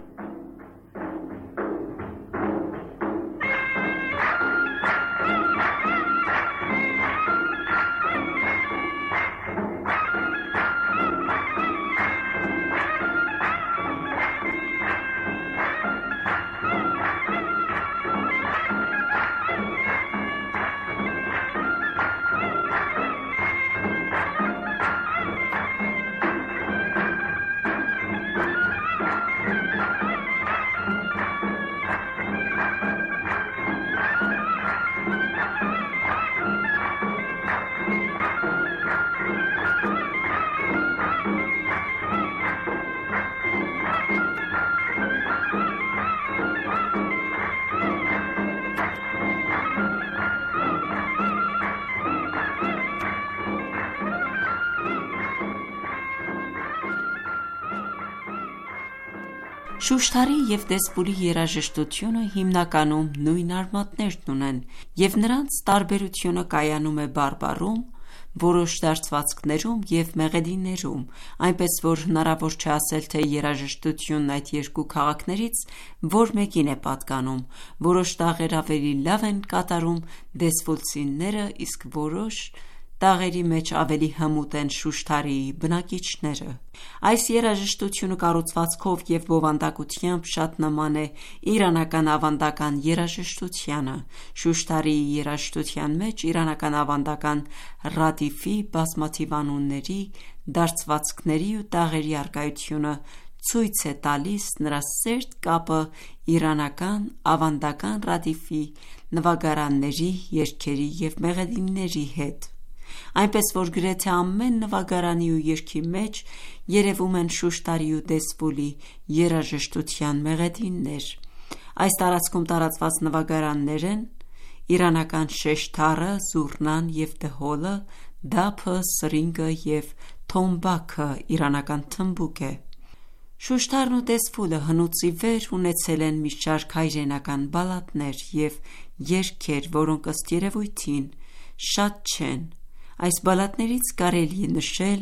B: Շուշթարի և Դեզֆուլի երաժշտությունը հիմնականում նույն արմատներն ունեն, և նրանց տարբերությունը կայանում է բարբառում, որոշ դարձվածքներում և մեղեդիներում, այնպես որ հնարավոր չէ ասել, թե երաժշտությունն այդ երկու քաղաքներից որ մեկին է պատկանում։ Որոշ տաղեր ավելի լավ են կատարում դեզֆուլցիները, իսկ որոշ տաղերի մեջ ավելի հմուտ են Շուշթարիի բնակիչները։ Այս երաժշտությունը կառուցվածքով և բովանդակությամբ շատ նման է իրանական ավանդական երաժշտությանը։ Շուշթարիի երաժշտության մեջ իրանական ավանդական ռադիֆի, բազմաթիվ անունների, դարձվածքների ու տաղերի առկայությունը ցույց է տալիս նրա սերտ կապը իրանական ավանդական ռադիֆի, նվագարանների, երգերի և մեղեդիների հետ, այնպես որ գրեթե ամեն նվագարանի ու երգի մեջ երևում են Շուշթարի ու Դեզֆուլի երաժշտության մեղեդիներ։ Այս տարածքում տարածված նվագարաններ են իրանական շեշթառը, զուռնան և դհոլը, դափը, սրինգը և թոմբաքը իրանական թմբուկ է։ Շուշթարն ու Դեզֆուլը հնուց ի վեր ունեցել են մի շարք հայրենական բալլադներ և երգեր, որոնք ըստ երևույթին շատ չեն։ Այս բալլադներից կարելի է նշել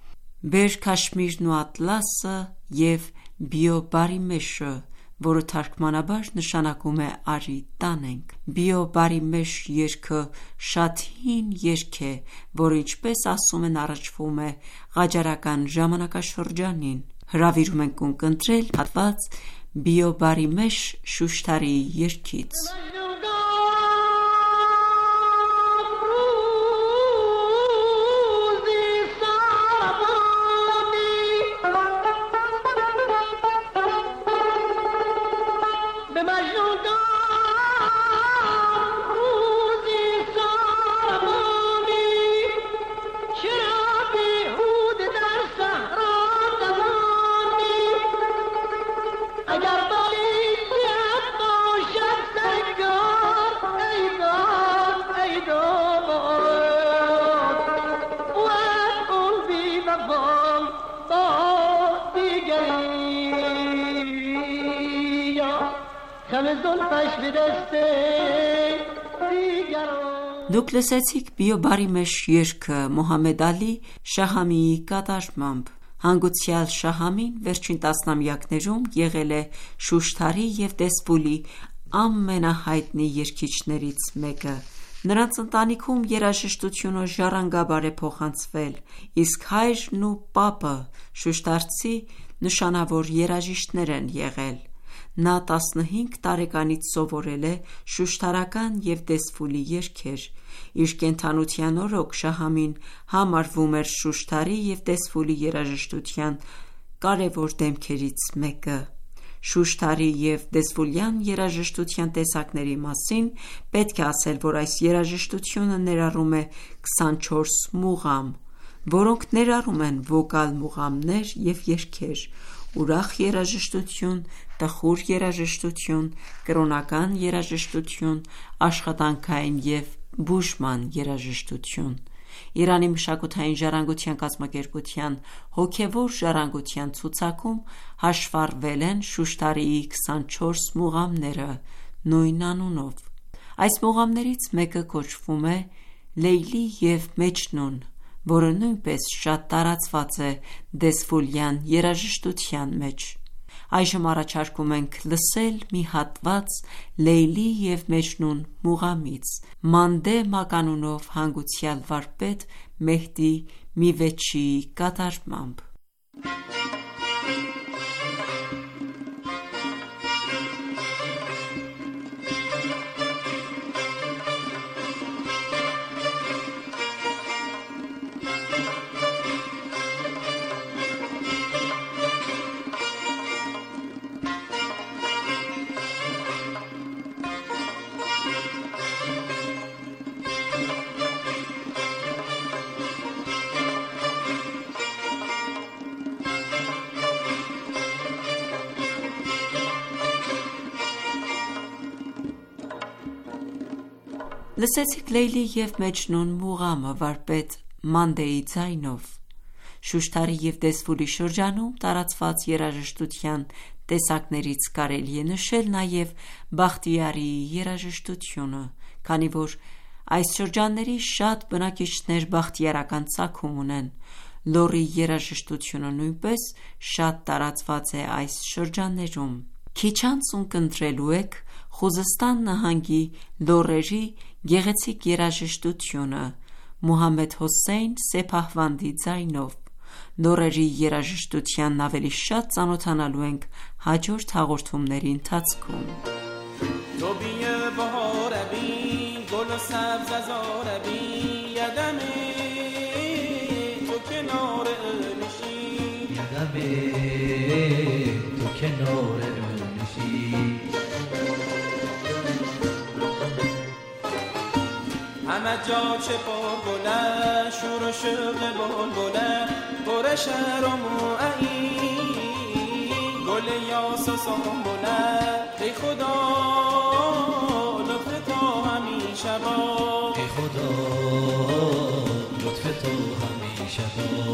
B: Բեր Քաշմիրն ու Ատլասը և Բիո Բարիմեշը, որը թարգմանաբար նշանակում է «Արի տանենք»։ Բիո Բարիմեշ երգը շատ հին երգ է, որը, ինչպես ասում են, առաջվում է ղաջարական ժամանակաշրջանին։ Հրավիրում ենք ունկնդրել հատված Բիո Բարիմեշ Շուշթարիի երգից։
D: به مجنون روزی
B: Դուք լսեցիք բիոբարի մեջ երգը Մոհամմեդ Ալի Շահամիի կատարմամբ։ Հանգուցյալ Շահամին վերջին տասնամյակներում եղել է Շուշթարի և Դեզֆուլի ամենահայտնի երգիչներից մեկը։ Նրանց ընտանիքում երաժշտությունը ժառանգաբար է փոխանցվել, իսկ հայրն ու պապը շուշտարցի նշանավոր երաժիշտներ են եղել։ Նա 15 տարեկանից սովորել է շուշթարական և Դեզֆուլի երգեր։ Իր կենդանության օրոք Շահամին համարվում էր Շուշթարի և Դեզֆուլի երաժշտության կարևոր դեմքերից մեկը։ Շուշթարի և դեզֆուլյան երաժշտության տեսակների մասին պետք է ասել, որ այս երաժշտությունը ներառում է 24 մուղամ, որոնք ներառում են վոկալ մուղամներ և երգեր, ուրախ երաժշտություն, տխուր երաժշտություն, կրոնական երաժշտություն, աշխատանքային և բուժման երաժշտություն։ Իրանի մշակութային ժառանգության կազմակերպության հոգևոր ժառանգության ցուցակում հաշվառվել են Շուշթարիի 24 մուղամները նույն անունով։ Այս մուղամներից մեկը կոչվում է Լեյլի և Մեջնուն, որը նույնպես շատ տարածված է դեզֆուլյան երաժշտության մեջ։ Այժմ առաջարկում ենք լսել մի հատված Լեյլի և Մեջնուն մուղամից Մանդե մականունով հանգուցյալ վարպետ Մեհդի Միվեջչիի կատարմամբ։ Լսեցիք Լեյլի և Մեջնուն մուղամը վարպետ Մանդեի ձայնով։ Շուշթարի և Դեզֆուլի շրջանում տարածված երաժշտության տեսակներից կարելի է նշել նաև Բախտիարիի երաժշտությունը, քանի որ այս շրջանների շատ բնակիչներ բախտիարական ծագում ունեն։ Լոռի երաժշտությունը նույնպես շատ տարածված է այս շրջաններում։ Քիչ անց ունկնդրելու եք Խուզստան նահանգի լոռերի գեղեցիկ երաժշտությունը Մուհամմեդ Հոսեյն Սեփահվանդի ձայնով։ Լոռերի երաժշտությանն ավելի շատ ծանոթանալու ենք հաջորդ հաղորդումների ընթացքում։
D: همه جا چه بلبله شور و شوق بلبله پر شهر و موعی گل یاس و سنبله ای خدا لطف تو همیشه با ای خدا لطف تو همیشه با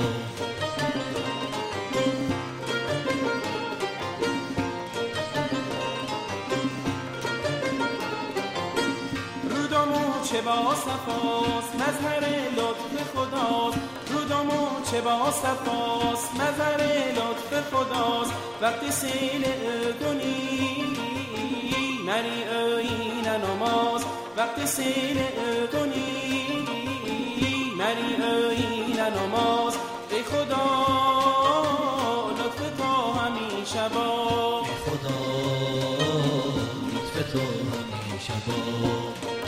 D: چه با صفاست مظهر لطف خداست رودمو چه با صفاست مظهر لطف خداست وقتی سیل کنی منی این نماز وقتی سیل کنی منی این نماز ای خدا لطف تو همیشه با ای خدا لطف تو همیشه با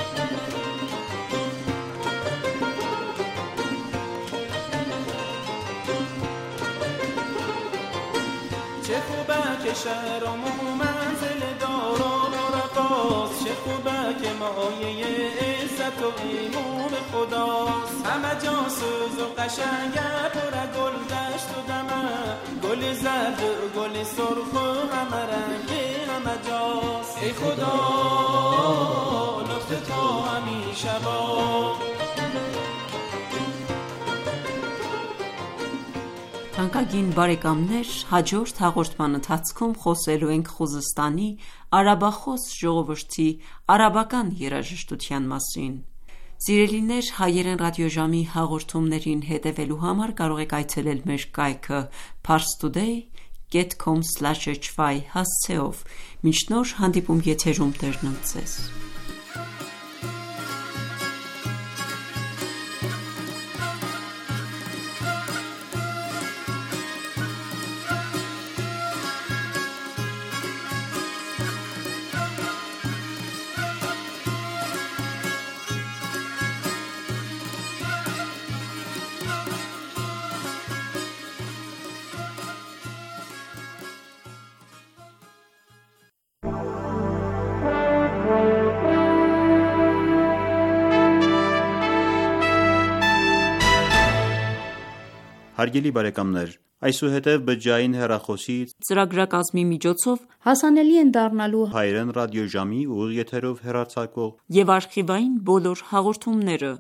D: که شهر و منزل داران و رفاست چه خوبه که مایه عزت و ایمون خداست همه جا سوز و قشنگه پر گل دشت و دمه گل زرد و گل سرخ و همه رنگ همه جاست ای خدا لطف تو همیشه با
B: թանկագին բարեկամներ, հաջորդ հաղորդման ընթացքում խոսելու ենք Խուզստանի արաբախոս ժողովրդի արաբական երաժշտության մասին։ Սիրելիներ, հայերեն ռադիոժամի հաղորդումներին հետևելու համար կարող եք այցելել մեր կայքը parstoday.com/hy հասցեով։ Մինչ նոր հանդիպում եթերում Տերն ընդ ձեզ։
C: Հարգելի բարեկամներ, այսուհետև բջջային հեռախոսի
B: ծրագրակազմի միջոցով
E: հասանելի են դառնալու
C: հայերեն ռադիոժամի ուղիղ եթերով հեռարձակվող
B: եւ արխիվային բոլոր հաղորդումները։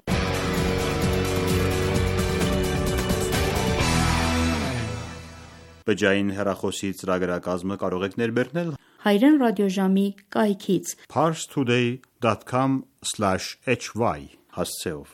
C: Բջջային հեռախոսի ծրագրակազմը կարող եք ներբեռնել
E: հայերեն ռադիոժամի կայքից
C: parstoday.com/hy հասցեով։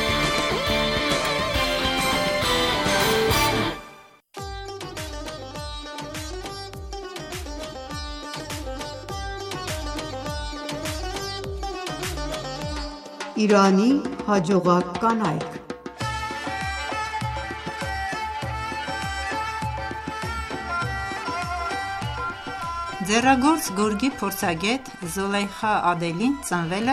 B: Իրանի հաջողակ կանայք։
F: Ձեռագործ գորգի փորձագետ Զոլեյխա Ադելին ծնվել է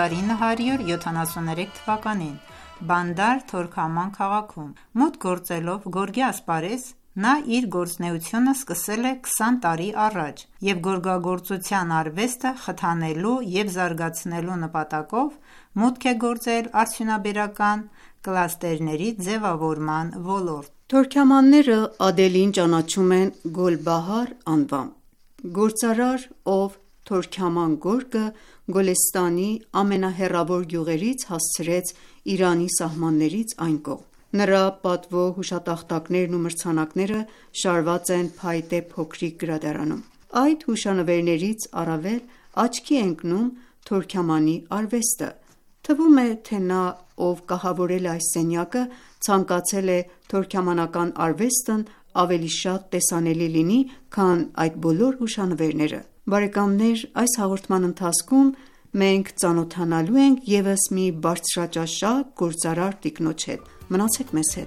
F: 1973 թվականին Բանդար Թորքաման քաղաքում։ Մոտ գործելով գորգի ասպարեզ, նա իր գործունեությունը սկսել է 20 տարի առաջ և գորգագործության արվեստը խթանելու և զարգացնելու նպատակով մուտք է գործել արդյունաբերական կլաստերների ձևավորման ոլորտ։
B: Թորքամանները Ադելին ճանաչում են Գոլբահար անվամբ։ Գործարար, ով Թորքաման գորգը Գոլեստանի ամենահեռավոր գյուղերից հասցրեց Իրանի սահմաններից այն կողմ։ Նրա պատվո հուշատախտակներն ու մրցանակները շարված են փայտե փոքրիկ գրադարանում։ Այդ հուշանվերներից առավել աչքի է ընկնում Թորքամանի արվեստը։ Թվում է, թե նա, ով կահավորել է այս սենյակը, ցանկացել է թորքամանական արվեստն ավելի շատ տեսանելի լինի, քան այդ բոլոր հուշանվերները։ Բարեկամներ, այս հաղորդման ընթացքում մենք ծանոթանալու ենք ևս մի բարձրաճաշակ գործարար տիկնոջ հետ։ Մնացեք մեզ հետ։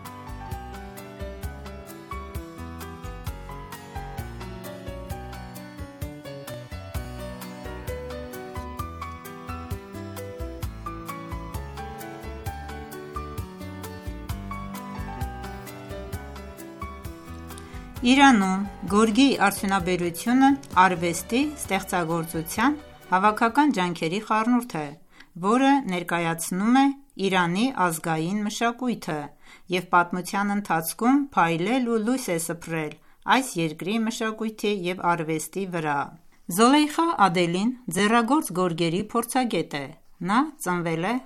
F: Իրանում գորգի արդյունաբերությունը արվեստի, ստեղծագործության հավաքական ջանքերի խառնուրդ է, որը ներկայացնում է Իրանի ազգային մշակույթը և պատմության ընթացքում փայլել ու լույս է սփռել այս երկրի մշակույթի և արվեստի վրա։ Զոլեյխա Ադելին ձեռագործ գորգերի փորձագետ է։ Նա ծնվել է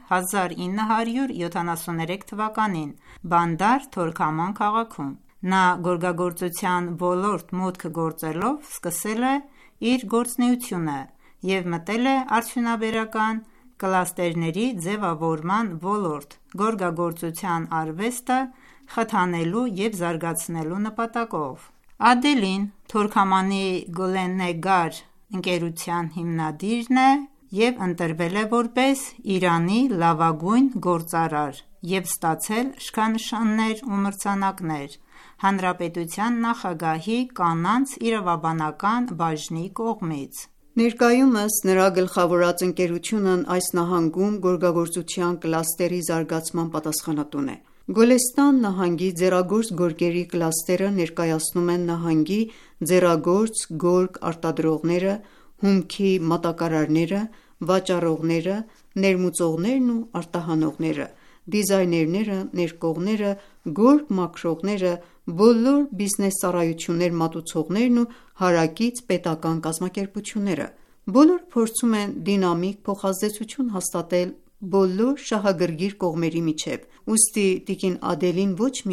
F: 1973 թվականին Բանդար Թորքաման քաղաքում։ Նա գորգագործության ոլորտ մուտք գործելով սկսել է իր գործունեությունը և մտել է արդյունաբերական կլաստերների ձևավորման ոլորտ՝ գորգագործության արվեստը խթանելու և զարգացնելու նպատակով։ Ադելին Թորքամանի Գոլենեգար ընկերության հիմնադիրն է և ընտրվել է որպես Իրանի լավագույն գործարար և ստացել շքանշաններ ու մրցանակներ Հանրապետության նախագահի կանանց իրավաբանական բաժնի կողմից։
B: Ներկայումս նրա գլխավորած ընկերությունն այս նահանգում գորգագործության կլաստերի զարգացման պատասխանատուն է։ Գոլեստան նահանգի ձեռագործ գորգերի կլաստերը ներկայացնում են նահանգի ձեռագործ գորգ արտադրողները, հումքի մատակարարները, վաճառողները, ներմուծողներն ու արտահանողները, դիզայներները, ներկողները, գորգ մաքրողները, բոլոր բիզնես ծառայություններ մատուցողներն ու հարակից պետական կազմակերպությունները։ Բոլորը փորձում են դինամիկ փոխազդեցություն հաստատել բոլոր շահագրգիռ կողմերի միջև։ Ուստի տիկին Ադելին ոչ միայն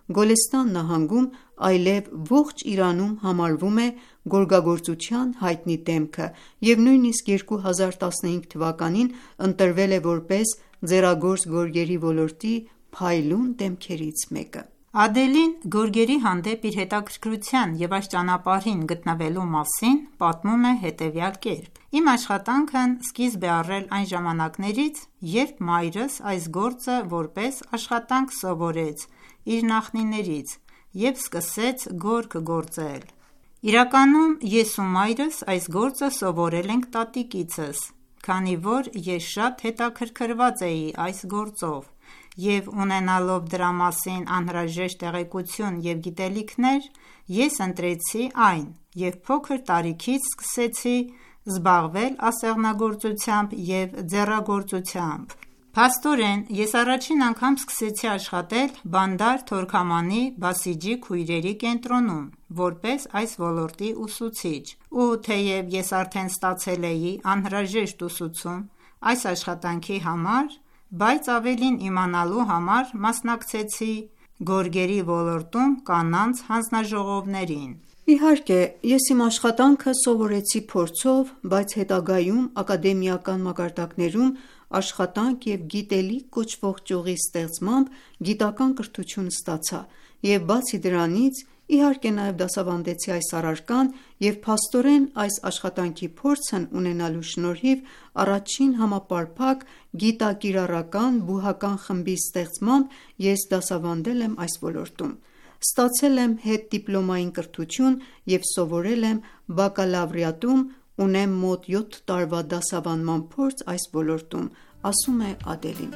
B: Գոլեստան նահանգում, այլև ողջ Իրանում համարվում է գորգագործության հայտնի դեմքը և նույնիսկ 2015 թվականին ընտրվել է որպես ձեռագործ գորգերի ոլորտի փայլուն դեմքերից մեկը։
F: Ադելին գորգերի հանդեպ իր հետաքրքրության և այս ճանապարհին գտնվելու մասին պատմում է հետևյալ կերպ. «Իմ աշխատանքն սկիզբ է առել այն ժամանակներից, երբ մայրս այս գործը որպես աշխատանք սովորեց իր նախնիներից և սկսեց գորգ գործել։ Իրականում ես ու մայրս այս գործը սովորել ենք տատիկիցս, քանի որ ես շատ հետաքրքրված էի այս գործով և ունենալով դրա մասին անհրաժեշտ տեղեկություն և գիտելիքներ, ես ընտրեցի այն և փոքր տարիքից սկսեցի զբաղվել ասեղնագործությամբ և ձեռագործությամբ։ Փաստորեն, ես առաջին անգամ սկսեցի աշխատել Բանդար Թորքամանի Բասիջի քույրերի կենտրոնում, որպես այս ոլորտի ուսուցիչ, ու թեև ես արդեն ստացել էի անհրաժեշտ ուսուցում այս աշխատանքի համար, բայց ավելին իմանալու համար մասնակցեցի գորգերի ոլորտում կանանց հանձնաժողովներին։
B: Իհարկե, ես իմ աշխատանքը սովորեցի փորձով, բայց հետագայում ակադեմիական մակարդակներում աշխատանք և գիտելիք կոչվող ճյուղի ստեղծմամբ գիտական կրթություն ստացա և բացի դրանից, իհարկե նաև դասավանդեցի այս առարկան և փաստորեն այս աշխատանքի փորձն ունենալու շնորհիվ առաջին համապարփակ գիտակիրառական բուհական խմբի ստեղծմամբ ես դասավանդել եմ այս ոլորտում։ Ստացել եմ հետդիպլոմային կրթություն և սովորել եմ բակալավրիատում, ունեմ մոտ 7 տարվա դասավանդման փորձ այս ոլորտում, ասում է Ադելին։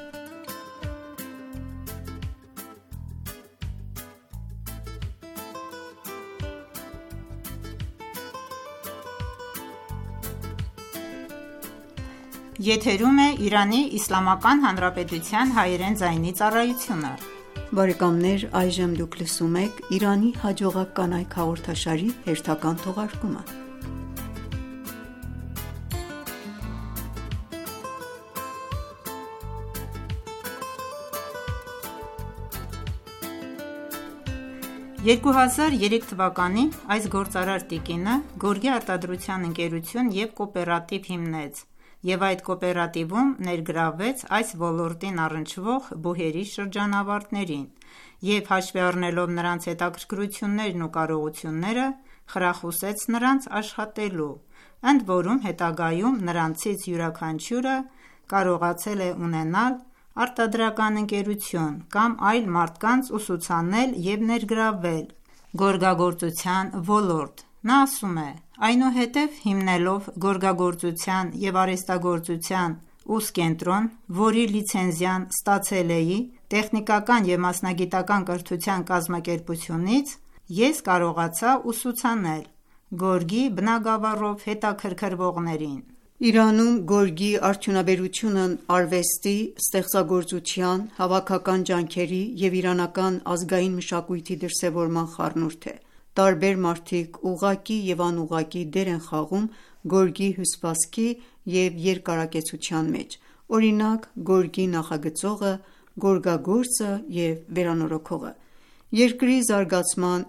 F: Եթերում է Իրանի Իսլամական Հանրապետության հայերեն ձայնի ծառայությունը։
B: Բարեկամներ, այժմ դուք լսում եք «Իրանի հաջողակ կանայք» հաղորդաշարի հերթական թողարկումը։
F: «2003 թվականին այս գործարար տիկինը գորգի արտադրության ընկերություն և կոոպերատիվ հիմնեց և այդ կոոպերատիվում ներգրավվեց այս ոլորտին առնչվող բուհերի շրջանավարտներին և հաշվի առնելով նրանց հետաքրքրություններն ու կարողությունները, խրախուսեց նրանց աշխատելու, ընդ որում հետագայում նրանցից յուրաքանչյուրը կարողացել է ունենալ արտադրական ընկերություն կամ այլ մարդկանց ուսուցանել և ներգրավվել գորգագործության ոլորտ։ Նա ասում է. «Այնուհետև հիմնելով գորգագործության և արհեստագործության ուսկենտրոն, որի լիցենզիան ստացել էի տեխնիկական և մասնագիտական կրթության կազմակերպությունից, ես կարողացա ուսուցանել գորգի բնագավառով հետաքրքրվողներին»։
B: Իրանում գորգի արդյունաբերությունն արվեստի, ստեղծագործության, հավաքական ջանքերի և իրանական ազգային մշակույթի դրսևորման խառնուրդ է։ Տարբեր մարդիկ ուղղակի և անուղղակի դեր են խաղում գորգի հյուսվածքի և երկարակեցության մեջ, օրինակ՝ գորգի նախագծողը, գորգագործը և վերանորոգողը։ Երկրի զարգացման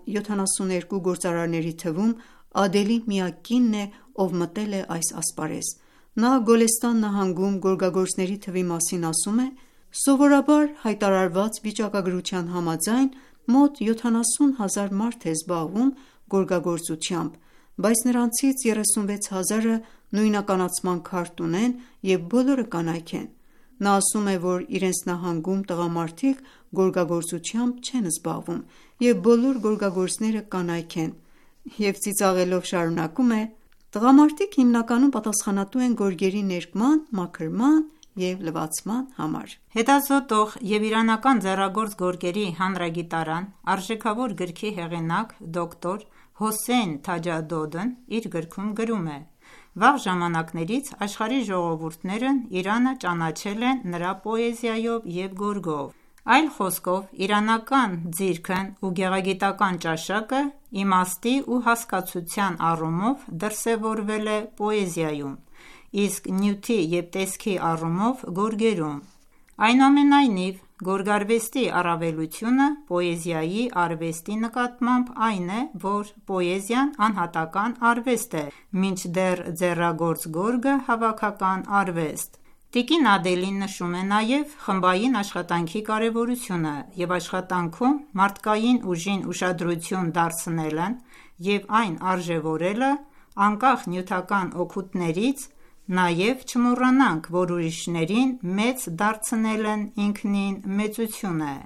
B: 72 գործարարների թվում Ադելին միակ կինն է, ով մտել է այս ասպարեզ։ Նա Գոլեստան նահանգում գորգագործների թվի մասին ասում է. «Սովորաբար հայտարարված վիճակագրության համաձայն մոտ 70 հազար մարդ է զբաղվում գորգագործությամբ, բայց նրանցից 36 հազարը նույնականացման քարտ ունեն և բոլորը կանայք են»։ Նա ասում է, որ իրենց նահանգում տղամարդիկ գորգագործությամբ չեն զբաղվում և բոլոր գորգագործները կանայք են և ծիծաղելով շարունակում է. «Տղամարդիկ հիմնականում պատասխանատու են գորգերի ներկման, մաքրման և լվացման համար»։
F: Հետազոտող և իրանական ձեռագործ գորգերի հանրագիտարան, արժեքավոր գրքի հեղինակ դոկտոր Հոսեյն Թաջադոդն իր գրքում գրում է. «Վաղ ժամանակներից աշխարհի ժողովուրդներն Իրանը ճանաչել են նրա պոեզիայով և գորգով։ Այլ խոսքով, իրանական ձիրքն ու գեղագիտական ճաշակը իմաստի ու հասկացության առումով դրսևորվել է պոեզիայում, իսկ նյութի և տեսքի առումով՝ գորգերում։ Այնուամենայնիվ, Գորգարվեստի առավելությունը պոեզիայի արվեստի նկատմամբ այն է, որ պոեզիան անհատական արվեստ է, մինչդեռ ձեռագործ գորգը հավաքական արվեստ։ Տիկին Ադելին նշում է նաև խմբային աշխատանքի կարևորությունը և աշխատանքում մարդկային ուժին ուշադրություն դարձնելն և այն արժևորելը, անկախ նյութական օգուտներից, նաև չմոռանանք, որ ուրիշներին մեծ դարձնելն ինքնին մեծություն է։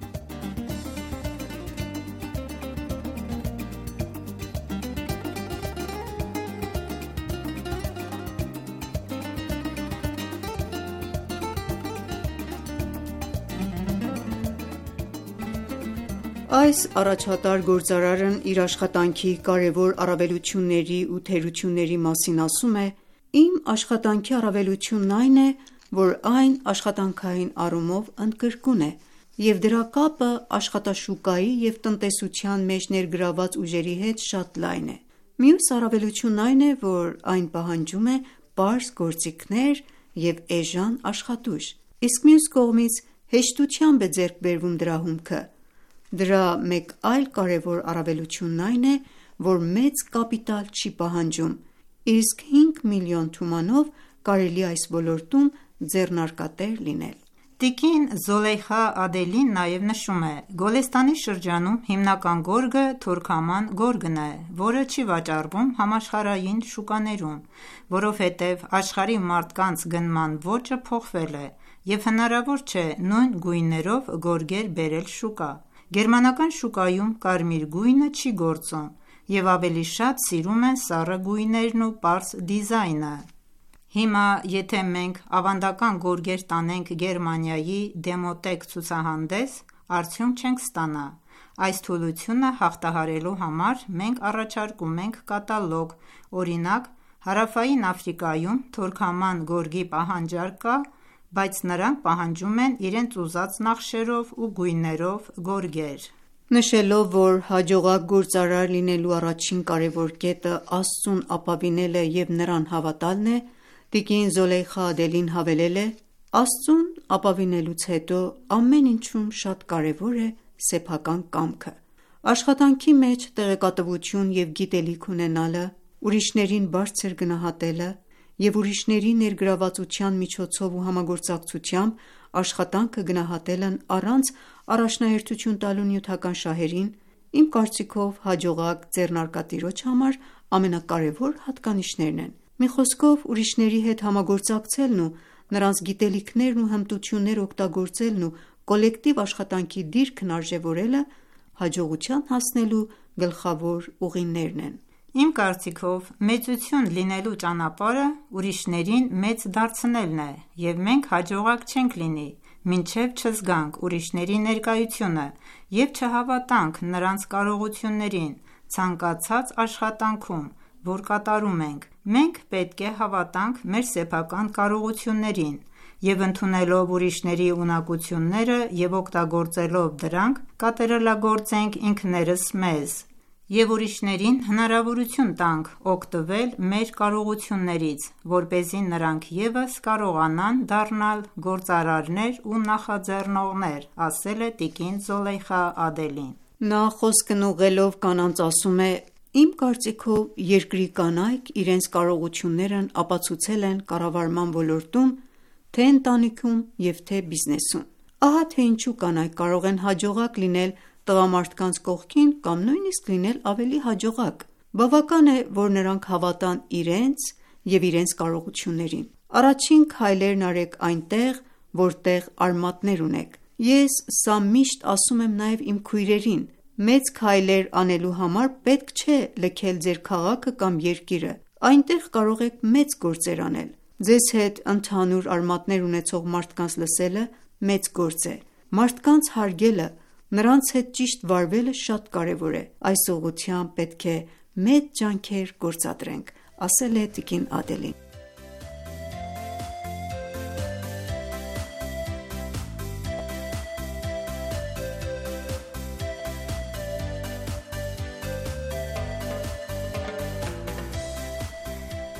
B: Այս առաջատար գործարարն իր աշխատանքի կարևոր առավելությունների ու թերությունների մասին ասում է. «Իմ աշխատանքի առավելությունն այն է, որ այն աշխատանքային առումով ընդգրկուն է, և դրա կապը աշխատաշուկայի և տնտեսության մեջ ներգրավված ուժերի հետ շատ լայն է։ Մյուս առավելությունն այն է, որ այն պահանջում է պարզ գործիքներ և էժան աշխատուժ, իսկ մյուս կողմից հեշտությամբ է ձեռք բերվում դրա հումքը։ Դրա մեկ այլ կարևոր առավելությունն այն է, որ մեծ կապիտալ չի պահանջում, իսկ 5 միլիոն թումանով կարելի է այս ոլորտում ձեռնարկատեր լինել»։
F: Տիկին Զոլեյխա Ադելին նաև նշում է. «Գոլեստանի շրջանում հիմնական գորգը թորքաման գորգն է, որը չի վաճառվում համաշխարհային շուկաներում, որովհետև աշխարհի մարդկանց գնման ոճը փոխվել է, և հնարավոր չէ նույն գույներով գորգեր բերել շուկա։ Գերմանական շուկայում կարմիր գույնը չի գործում, և ավելի շատ սիրում են սառը գույներն ու պարզ դիզայնը։ Հիմա եթե մենք ավանդական գորգեր տանենք Գերմանիայի Դեմոտեք ցուցահանդես, արդյունք չենք ստանա։ Այս թուլությունը հաղթահարելու համար մենք առաջարկում ենք կատալոգ, օրինակ՝ Հարավային Աֆրիկայում թորքաման գորգի պահանջարկ կա, բայց նրանք պահանջում են իրենց ուզած նախշերով ու գույներով գորգեր»։
B: Նշելով, որ հաջողակ գործարար լինելու առաջին կարևոր կետը Աստծուն ապավինելը և նրան հավատալն է, տիկին Զոլեյխա Ադելին հավելել է. «Աստծուն ապավինելուց հետո ամեն ինչում շատ կարևոր է սեփական կամքը։ Աշխատանքի մեջ տեղեկատվություն և գիտելիք ունենալը, ուրիշներին բարձր գնահատելը և ուրիշների ներգրավվածության միջոցով ու համագործակցությամբ աշխատանքը գնահատելն առանց առաջնահերթություն տալու նյութական շահերին, իմ կարծիքով հաջողակ ձեռնարկատիրոջ համար ամենակարևոր հատկանիշներն են։ Մի խոսքով, ուրիշների հետ համագործակցելն ու նրանց գիտելիքներն ու հմտությունները օգտագործելն ու կոլեկտիվ աշխատանքի դիրքն արժևորելը հաջողության հասնելու գլխավոր ուղիներն են։
F: Իմ կարծիքով, մեծություն լինելու ճանապարհը ուրիշներին մեծ դարձնելն է, և մենք հաջողակ չենք լինի, մինչև չզգանք ուրիշների ներկայությունը և չհավատանք նրանց կարողություններին ցանկացած աշխատանքում, որ կատարում ենք։ Մենք պետք է հավատանք մեր սեփական կարողություններին և ընդունելով ուրիշների ունակությունները և օգտագործելով դրանք, կատարելագործենք ինքներս մեզ և ուրիշներին հնարավորություն տանք օգտվել մեր կարողություններից, որպեսզի նրանք ևս կարողանան դառնալ գործարարներ ու նախաձեռնողներ, ասել է տիկին Զոլեյխա Ադելին։
B: Նա խոսքն ուղղելով կանանց ասում է. «Իմ կարծիքով երկրի կանայք իրենց կարողություններն ապացուցել են կառավարման ոլորտում, թե ընտանիքում և թե բիզնեսում։ Ահա թե ինչու կանայք կարող են հաջողակ լինել տղամարդկանց կողքին կամ նույնիսկ լինել ավելի հաջողակ։ Բավական է, որ նրանք հավատան իրենց և իրենց կարողություններին։ Առաջին քայլերն արեք այնտեղ, որտեղ արմատներ ունեք։ Ես սա միշտ ասում եմ նաև իմ քույրերին։ Մեծ քայլեր անելու համար պետք չէ լքել ձեր քաղաքը կամ երկիրը։ Այնտեղ կարող եք մեծ գործեր անել։ Ձեզ հետ ընդհանուր արմատներ ունեցող մարդկանց լսելը մեծ գործ է։ Մարդկանց հարգելը, նրանց հետ ճիշտ վարվելը շատ կարևոր է։ Այս ուղղությամբ պետք է մեծ ջանքեր գործադրենք», ասել է տիկին Ադելին։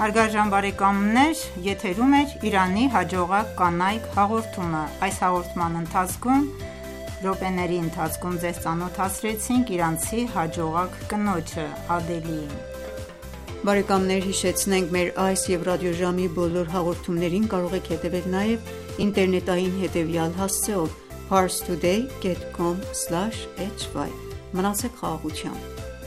F: Հարգարժան բարեկամներ, եթերում է Իրանի հաջողակ կանայք հաղորդումը։ Այս հաղորդման ընթացքում րոպեների ընթացքում ձեզ ծանոթացրեցինք իրանցի հաջողակ կնոջը Ադելիին։
B: Բարեկամներ, հիշեցնենք մեր այս և ռադիոժամի բոլոր հաղորդումներին կարող եք հետևել նաև ինտերնետային հետևյալ հասցեով parstoday.com/hy Մնացեք խաղաղությամբ։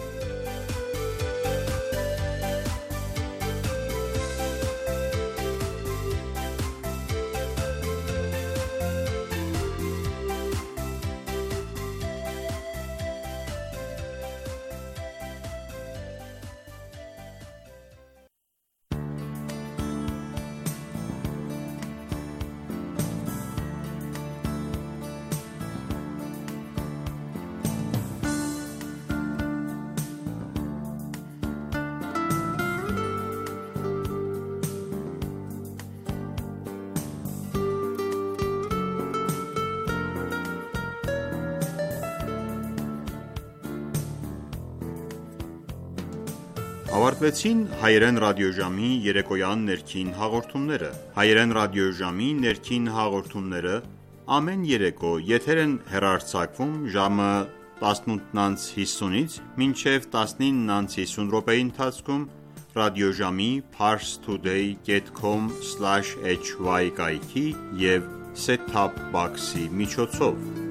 C: Ավարտվեցին հայերեն ռադիոժամի երեկոյան ներքին հաղորդումները։ Հայերեն ռադիոժամի ներքին հաղորդումները ամեն երեկո եթեր են հեռարձակվում ժամը 18:50-ից մինչև 19:50 րոպեի ընթացքում ռադիոժամի parstoday.com/hy կայքի և set-top box-ի միջոցով։